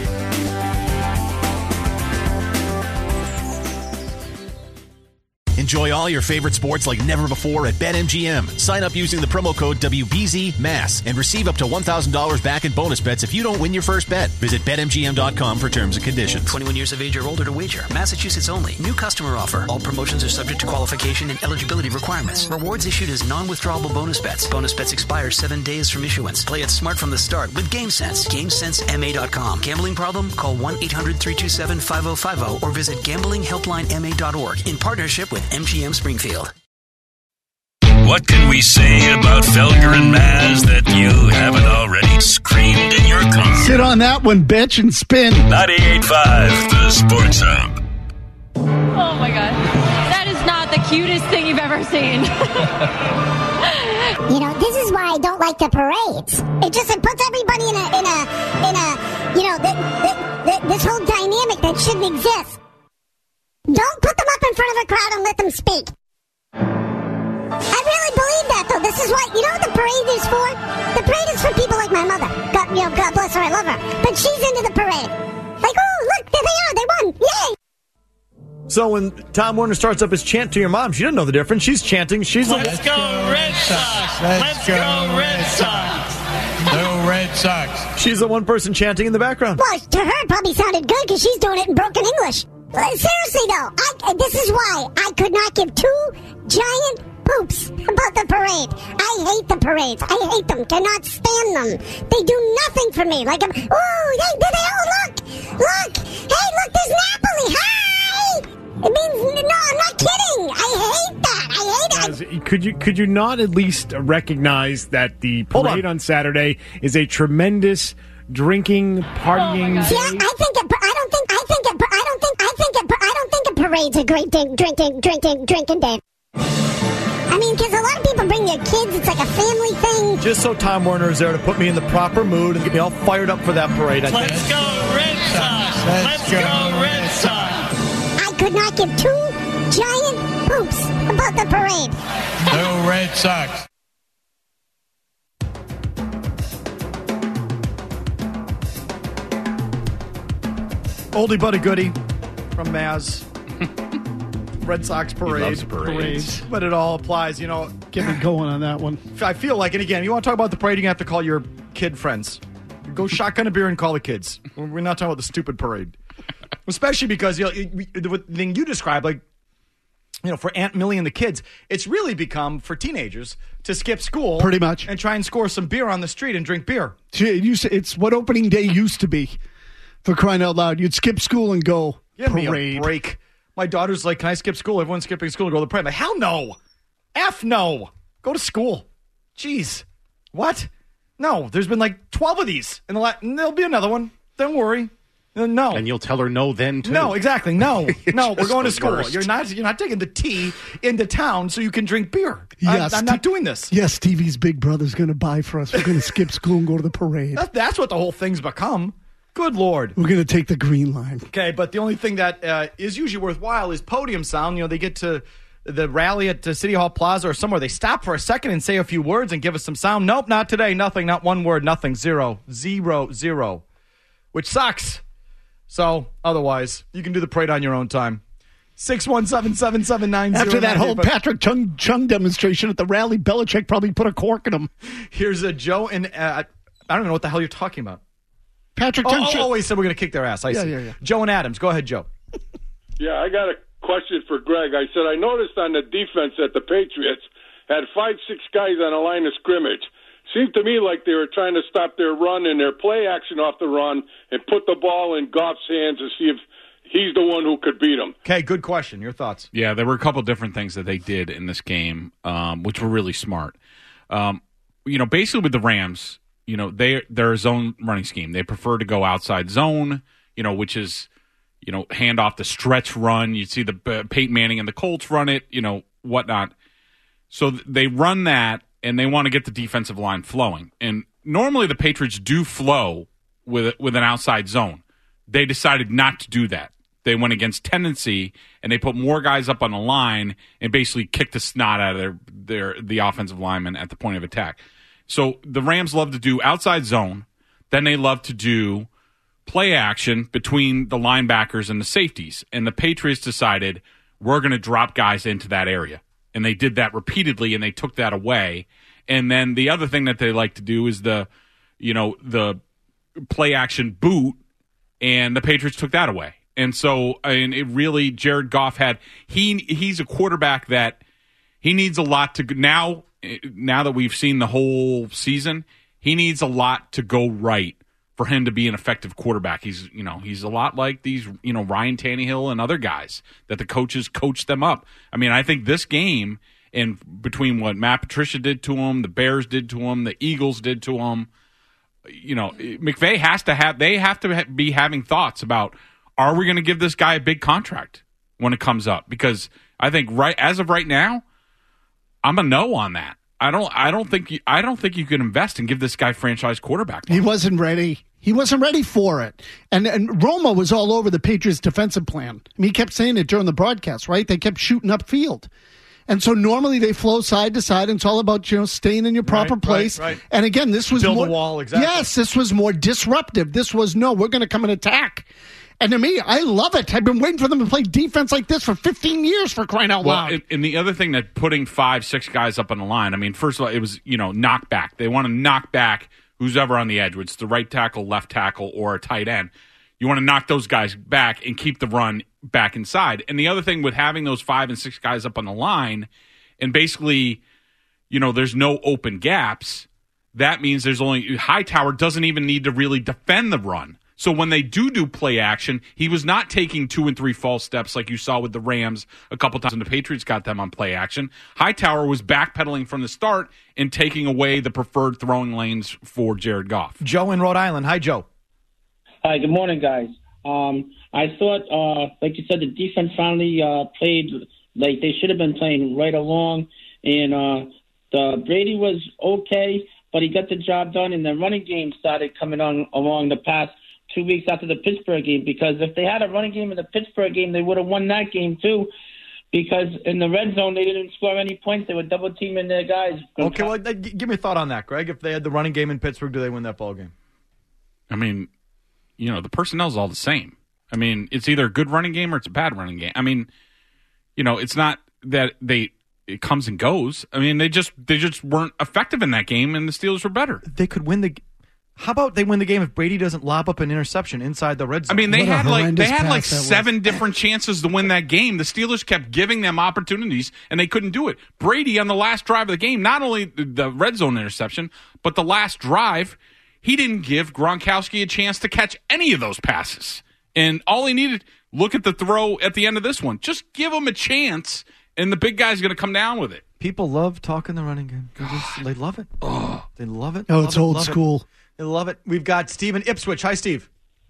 [SPEAKER 9] Enjoy all your favorite sports like never before at BetMGM. Sign up using the promo code W B Z M A S and receive up to one thousand dollars back in bonus bets if you don't win your first bet. Visit Bet M G M dot com for terms and conditions.
[SPEAKER 2] twenty-one years of age or older to wager. Massachusetts only. New customer offer. All promotions are subject to qualification and eligibility requirements. Rewards issued as non-withdrawable bonus bets. Bonus bets expire seven days from issuance. Play it smart from the start with GameSense. game sense M A dot com. Gambling problem? Call one eight hundred, three two seven, five oh five oh or visit gambling helpline M A dot org in partnership with M G M Springfield.
[SPEAKER 4] What can we say about Felger and Maz that you haven't already screamed in your car?
[SPEAKER 6] Sit on that one, bitch, and spin.
[SPEAKER 4] ninety-eight point five, the Sports Hub.
[SPEAKER 3] Oh, my God. That is not the cutest thing you've ever seen.
[SPEAKER 22] You know, this is why I don't like the parades. It just it puts everybody in a, in a, in a, you know, the, the, the, this whole dynamic that shouldn't exist. Don't put them up in front of a crowd and let them speak. I really believe that, though. This is why, you know what the parade is for? The parade is for people like my mother. God, you know, God bless her, I love her. But she's into the parade. Like, oh, look, there they are, they won, yay!
[SPEAKER 5] So when Tom Werner starts up his chant to your mom, she doesn't know the difference. She's chanting. She's
[SPEAKER 23] Let's
[SPEAKER 5] a-
[SPEAKER 23] go Red Sox. Let's, Let's go, go Red Sox. No Red
[SPEAKER 11] Red Sox.
[SPEAKER 5] She's the one person chanting in the background.
[SPEAKER 22] Well, to her it probably sounded good because she's doing it in broken English. But seriously, though, I, this is why I could not give two giant poops about the parade. I hate the parades. I hate them. Cannot stand them. They do nothing for me. Like, I'm, oh, they, they, they, oh, look. Look. Hey, look, there's Napoli. Hi. It means, no, I'm not kidding. I hate that. I hate it.
[SPEAKER 12] Could you could you not at least recognize that the parade on. on Saturday is a tremendous drinking, partying
[SPEAKER 22] Oh
[SPEAKER 12] day?
[SPEAKER 22] yeah, I think it, I don't think I think it, I don't think I think it, I don't think a parade's a great thing, drinking drinking drinking day. I mean, because a lot of people bring their kids. It's like a family thing.
[SPEAKER 5] Just so Tom Werner is there to put me in the proper mood and get me all fired up for that parade. I think.
[SPEAKER 11] Let's go Red Sox. Let's go Red Sox.
[SPEAKER 22] I could not give two giant poops about the parade.
[SPEAKER 11] Go Red Sox.
[SPEAKER 5] Oldie but a goodie from Maz. Red Sox parade.
[SPEAKER 6] loves parades.
[SPEAKER 5] But it all applies, you know.
[SPEAKER 6] Get me going on that one.
[SPEAKER 5] I feel like, and again, you want to talk about the parade, you have to call your kid friends. Go shotgun a beer and call the kids. We're not talking about the stupid parade. Especially because, you know, the thing you described, like, you know, for Aunt Millie and the kids, it's really become, for teenagers, to skip school.
[SPEAKER 6] Pretty much.
[SPEAKER 5] And try and score some beer on the street and drink beer.
[SPEAKER 6] It's what opening day used to be, for crying out loud. You'd skip school and go
[SPEAKER 5] Give
[SPEAKER 6] parade.
[SPEAKER 5] me a break. My daughter's like, can I skip school? Everyone's skipping school and go to the parade. I'm like, hell no. F no. Go to school. Jeez. What? No, there's been like twelve of these. In the la- and there'll be another one. Don't worry. Uh, No.
[SPEAKER 17] And you'll tell her no then, too.
[SPEAKER 5] No, exactly. No. No, we're
[SPEAKER 17] Just
[SPEAKER 5] going to
[SPEAKER 17] the
[SPEAKER 5] school.
[SPEAKER 17] worst.
[SPEAKER 5] You're not You're not taking the T into town so you can drink beer.
[SPEAKER 6] Yes,
[SPEAKER 5] I, I'm not doing this.
[SPEAKER 6] Yes, Stevie's big brother's going to buy for us. We're going to skip school and go to the parade.
[SPEAKER 5] That, that's what the whole thing's become. Good Lord.
[SPEAKER 6] We're going to take the green line.
[SPEAKER 5] Okay, but the only thing that uh, is usually worthwhile is podium sound. You know, they get to the rally at uh, City Hall Plaza or somewhere. They stop for a second and say a few words and give us some sound. Nope, not today. Nothing. Not one word. Nothing. Zero. Zero. Zero. Which sucks. So, otherwise, you can do the parade on your own time. six one seven, seven seven nine zero.
[SPEAKER 6] After that whole Patrick Chung, Chung demonstration at the rally, Belichick probably put a cork in him.
[SPEAKER 5] Here's a Joe and uh, I don't even know what the hell you're talking about.
[SPEAKER 6] Patrick
[SPEAKER 5] Oh,
[SPEAKER 6] Chung.
[SPEAKER 5] oh, oh, he said we're going to kick their ass. I
[SPEAKER 6] Yeah,
[SPEAKER 5] see.
[SPEAKER 6] yeah, yeah.
[SPEAKER 5] Joe and Adams. Go ahead, Joe.
[SPEAKER 23] Yeah, I got a question for Greg. I said I noticed on the defense that the Patriots had five, six guys on a line of scrimmage. Seemed to me like they were trying to stop their run and their play action off the run and put the ball in Goff's hands to see if he's the one who could beat him.
[SPEAKER 5] Okay, good question. Your thoughts?
[SPEAKER 7] Yeah, there were a couple different things that they did in this game, um, which were really smart. Um, you know, basically with the Rams, you know, they they're a zone running scheme. They prefer to go outside zone, you know, which is, you know, hand off the stretch run. You see the uh, Peyton Manning and the Colts run it, you know, whatnot. So th- they run that, and they want to get the defensive line flowing. And normally the Patriots do flow with with an outside zone. They decided not to do that. They went against tendency, and they put more guys up on the line and basically kicked the snot out of their, their the offensive linemen at the point of attack. So the Rams love to do outside zone. Then they love to do play action between the linebackers and the safeties. And the Patriots decided, we're going to drop guys into that area. And they did that repeatedly, and they took that away. And then the other thing that they like to do is the, you know, the play action boot, and the Patriots took that away. And so, I mean, it really, Jared Goff had, he he's a quarterback that he needs a lot to, now, now that we've seen the whole season, he needs a lot to go right for him to be an effective quarterback. He's, you know, he's a lot like these, you know, Ryan Tannehill and other guys that the coaches coach them up. I mean, I think this game, and between what Matt Patricia did to him, the Bears did to him, the Eagles did to him, you know, McVay has to have, they have to be having thoughts about, are we going to give this guy a big contract when it comes up? Because I think right as of right now, I'm a no on that. I don't. I don't think. You, I don't think you can invest and give this guy franchise quarterback money.
[SPEAKER 6] He wasn't ready. He wasn't ready for it. And and Romo was all over the Patriots' defensive plan. I mean, he kept saying it during the broadcast, right? They kept shooting upfield. And so normally they flow side to side, and it's all about, you know, staying in your proper
[SPEAKER 5] Right,
[SPEAKER 6] place.
[SPEAKER 5] right, right.
[SPEAKER 6] And again, this was
[SPEAKER 5] Build
[SPEAKER 6] more
[SPEAKER 5] a wall, exactly.
[SPEAKER 6] Yes, this was more disruptive. This was no, we're going to come and attack. And to me, I love it. I've been waiting for them to play defense like this for fifteen years, for crying out
[SPEAKER 7] Well,
[SPEAKER 6] loud.
[SPEAKER 7] and, and the other thing that putting five, six guys up on the line, I mean, first of all, it was, you know, knock back. They want to knock back who's ever on the edge, whether it's the right tackle, left tackle, or a tight end. You want to knock those guys back and keep the run back inside. And the other thing with having those five and six guys up on the line, and basically, you know, there's no open gaps, that means there's only Hightower doesn't even need to really defend the run. So when they do do play action, he was not taking two and three false steps like you saw with the Rams a couple times, and the Patriots got them on play action. Hightower was backpedaling from the start and taking away the preferred throwing lanes for Jared Goff.
[SPEAKER 5] Joe in Rhode Island. Hi, Joe.
[SPEAKER 13] Hi, good morning, guys. Um, I thought, uh, like you said, the defense finally uh, played like they should have been playing right along, and uh, the Brady was okay, but he got the job done, and the running game started coming on along the past two weeks after the Pittsburgh game, because if they had a running game in the Pittsburgh game, they would have won that game too, because in the red zone, they didn't score any points. They were double-teaming their guys.
[SPEAKER 5] Okay, well, give me a thought on that, Greg. If they had the running game in Pittsburgh, do they win that ball game?
[SPEAKER 7] I mean, you know, the personnel's all the same. I mean, it's either a good running game or it's a bad running game. I mean, you know, it's not that they it comes and goes. I mean, they just they just weren't effective in that game, and the Steelers were better.
[SPEAKER 5] They could win the How about they win the game if Brady doesn't lob up an interception inside the red zone?
[SPEAKER 7] I mean, they
[SPEAKER 5] What a
[SPEAKER 7] had like they
[SPEAKER 5] horrendous
[SPEAKER 7] had like
[SPEAKER 5] pass that was.
[SPEAKER 7] seven different chances to win that game. The Steelers kept giving them opportunities, and they couldn't do it. Brady, on the last drive of the game, not only the- the red zone interception, but the last drive, he didn't give Gronkowski a chance to catch any of those passes. And all he needed, look at the throw at the end of this one. Just give him a chance, and the big guy's going to come down with it.
[SPEAKER 5] People love talking the running game. They, just, they love it.
[SPEAKER 7] Oh.
[SPEAKER 5] They love it.
[SPEAKER 6] Oh,
[SPEAKER 5] love
[SPEAKER 6] it's
[SPEAKER 5] it,
[SPEAKER 6] old
[SPEAKER 5] love it.
[SPEAKER 6] school.
[SPEAKER 5] They love it. We've got Steve in Ipswich. Hi, Steve.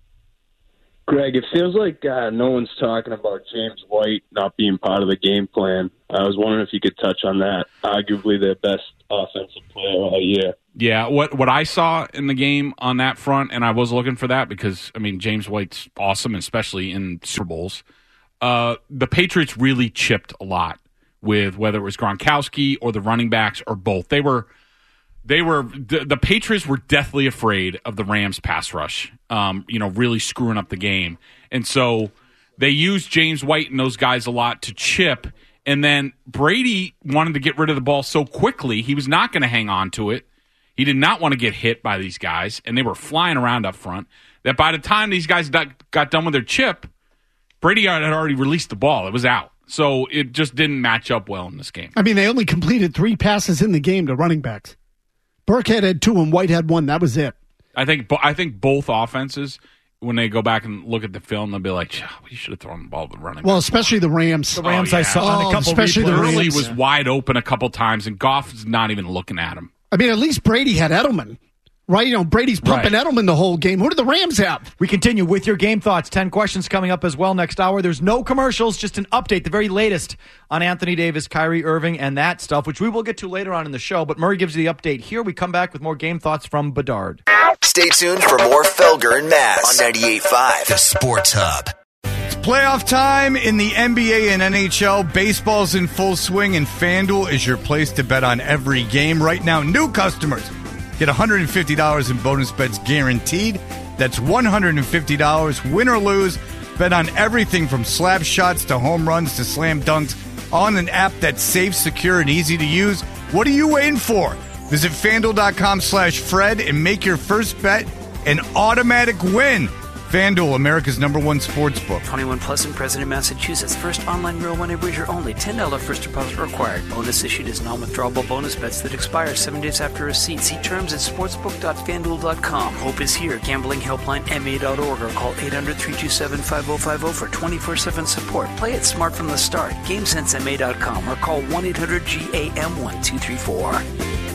[SPEAKER 14] Greg, it feels like uh, no one's talking about James White not being part of the game plan. I was wondering if you could touch on that. Arguably their best offensive player all year.
[SPEAKER 7] Yeah, what what I saw in the game on that front, and I was looking for that because, I mean, James White's awesome, especially in Super Bowls. Uh, the Patriots really chipped a lot with whether it was Gronkowski or the running backs or both. They were... They were the, the Patriots were deathly afraid of the Rams pass rush, um, you know, really screwing up the game. And so they used James White and those guys a lot to chip. And then Brady wanted to get rid of the ball so quickly, he was not going to hang on to it. He did not want to get hit by these guys, and they were flying around up front, that by the time these guys got, got done with their chip, Brady had already released the ball. It was out. So it just didn't match up well in this game.
[SPEAKER 6] I mean, they only completed three passes in the game to running backs. Burkhead had two and White had one. That was it.
[SPEAKER 7] I think bo- I think both offenses, when they go back and look at the film, they'll be like, we should have thrown the ball to the running back.
[SPEAKER 6] Well, especially the Rams.
[SPEAKER 5] The Rams
[SPEAKER 7] Oh,
[SPEAKER 5] I
[SPEAKER 7] yeah.
[SPEAKER 5] saw on
[SPEAKER 6] Oh,
[SPEAKER 5] a couple
[SPEAKER 6] especially the
[SPEAKER 5] replays.
[SPEAKER 7] Early
[SPEAKER 6] Rams.
[SPEAKER 7] was wide open a couple times, and Goff's not even looking at him.
[SPEAKER 6] I mean, at least Brady had Edelman, right? You know, Brady's pumping
[SPEAKER 5] Right.
[SPEAKER 6] Edelman the whole game. Who do the Rams have?
[SPEAKER 5] We continue with your game thoughts. ten questions coming up as well next hour. There's no commercials, just an update, the very latest on Anthony Davis, Kyrie Irving, and that stuff, which we will get to later on in the show. But Murray gives you the update here. We come back with more game thoughts from Bedard.
[SPEAKER 10] Stay tuned for more Felger and Mazz on ninety-eight point five, The Sports Hub.
[SPEAKER 1] It's playoff time in the N B A and N H L. Baseball's in full swing, and FanDuel is your place to bet on every game. Right now, new customers get one hundred fifty dollars in bonus bets guaranteed. That's one hundred fifty dollars, win or lose. Bet on everything from slap shots to home runs to slam dunks on an app that's safe, secure, and easy to use. What are you waiting for? Visit FanDuel.com slash Fred and make your first bet an automatic win. FanDuel, America's number one sports book.
[SPEAKER 2] twenty-one plus and present in Massachusetts. First online real money wager only. ten dollars first deposit required. Bonus issued as non-withdrawable bonus bets that expire seven days after receipt. See terms at sportsbook dot fan duel dot com. Hope is here. Gambling helpline M A dot org or call eight hundred, three two seven, five oh five oh for twenty-four seven support. Play it smart from the start. game sense M A dot com or call one eight hundred G A M one two three four.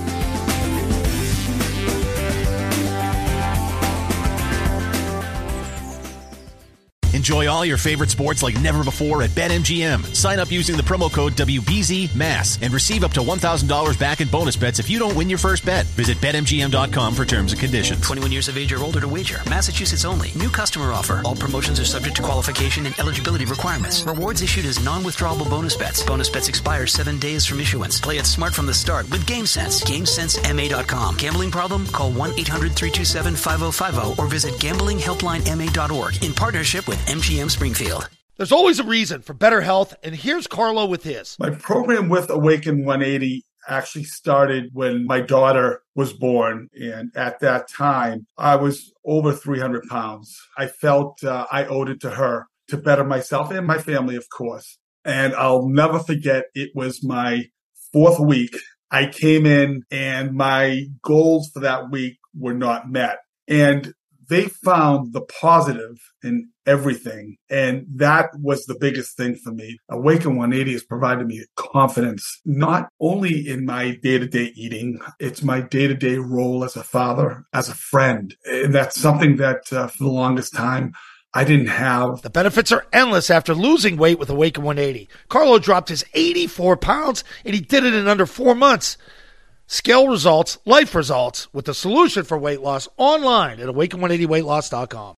[SPEAKER 9] Enjoy all your favorite sports like never before at BetMGM. Sign up using the promo code W B Z M A S and receive up to one thousand dollars back in bonus bets if you don't win your first bet. Visit Bet M G M dot com for terms and conditions.
[SPEAKER 2] twenty-one years of age or older to wager. Massachusetts only. New customer offer. All promotions are subject to qualification and eligibility requirements. Rewards issued as non-withdrawable bonus bets. Bonus bets expire seven days from issuance. Play it smart from the start with GameSense. game sense M A dot com. Gambling problem? Call one eight hundred, three two seven, five oh five oh or visit gambling helpline M A dot org in partnership with M G M Springfield.
[SPEAKER 15] There's always a reason for better health, and here's Carlo with his.
[SPEAKER 24] My program with Awaken one eighty
[SPEAKER 15] actually started when my daughter was born. And at that time, I was over three hundred pounds. I felt uh, I owed it to her to better myself and my family, of course. And I'll never forget, it was my fourth week. I came in and my goals for that week were not met. And they found the positive in everything. And that was the biggest thing for me. Awaken one eighty has provided me confidence, not only in my day-to-day eating, it's my day-to-day role as a father, as a friend. And that's something that uh, for the longest time, I didn't have.
[SPEAKER 16] The benefits are endless after losing weight with Awaken one eighty. Carlo dropped his eighty-four pounds, and he did it in under four months. Scale results, life results, with the solution for weight loss online at awaken one eighty weight loss dot com.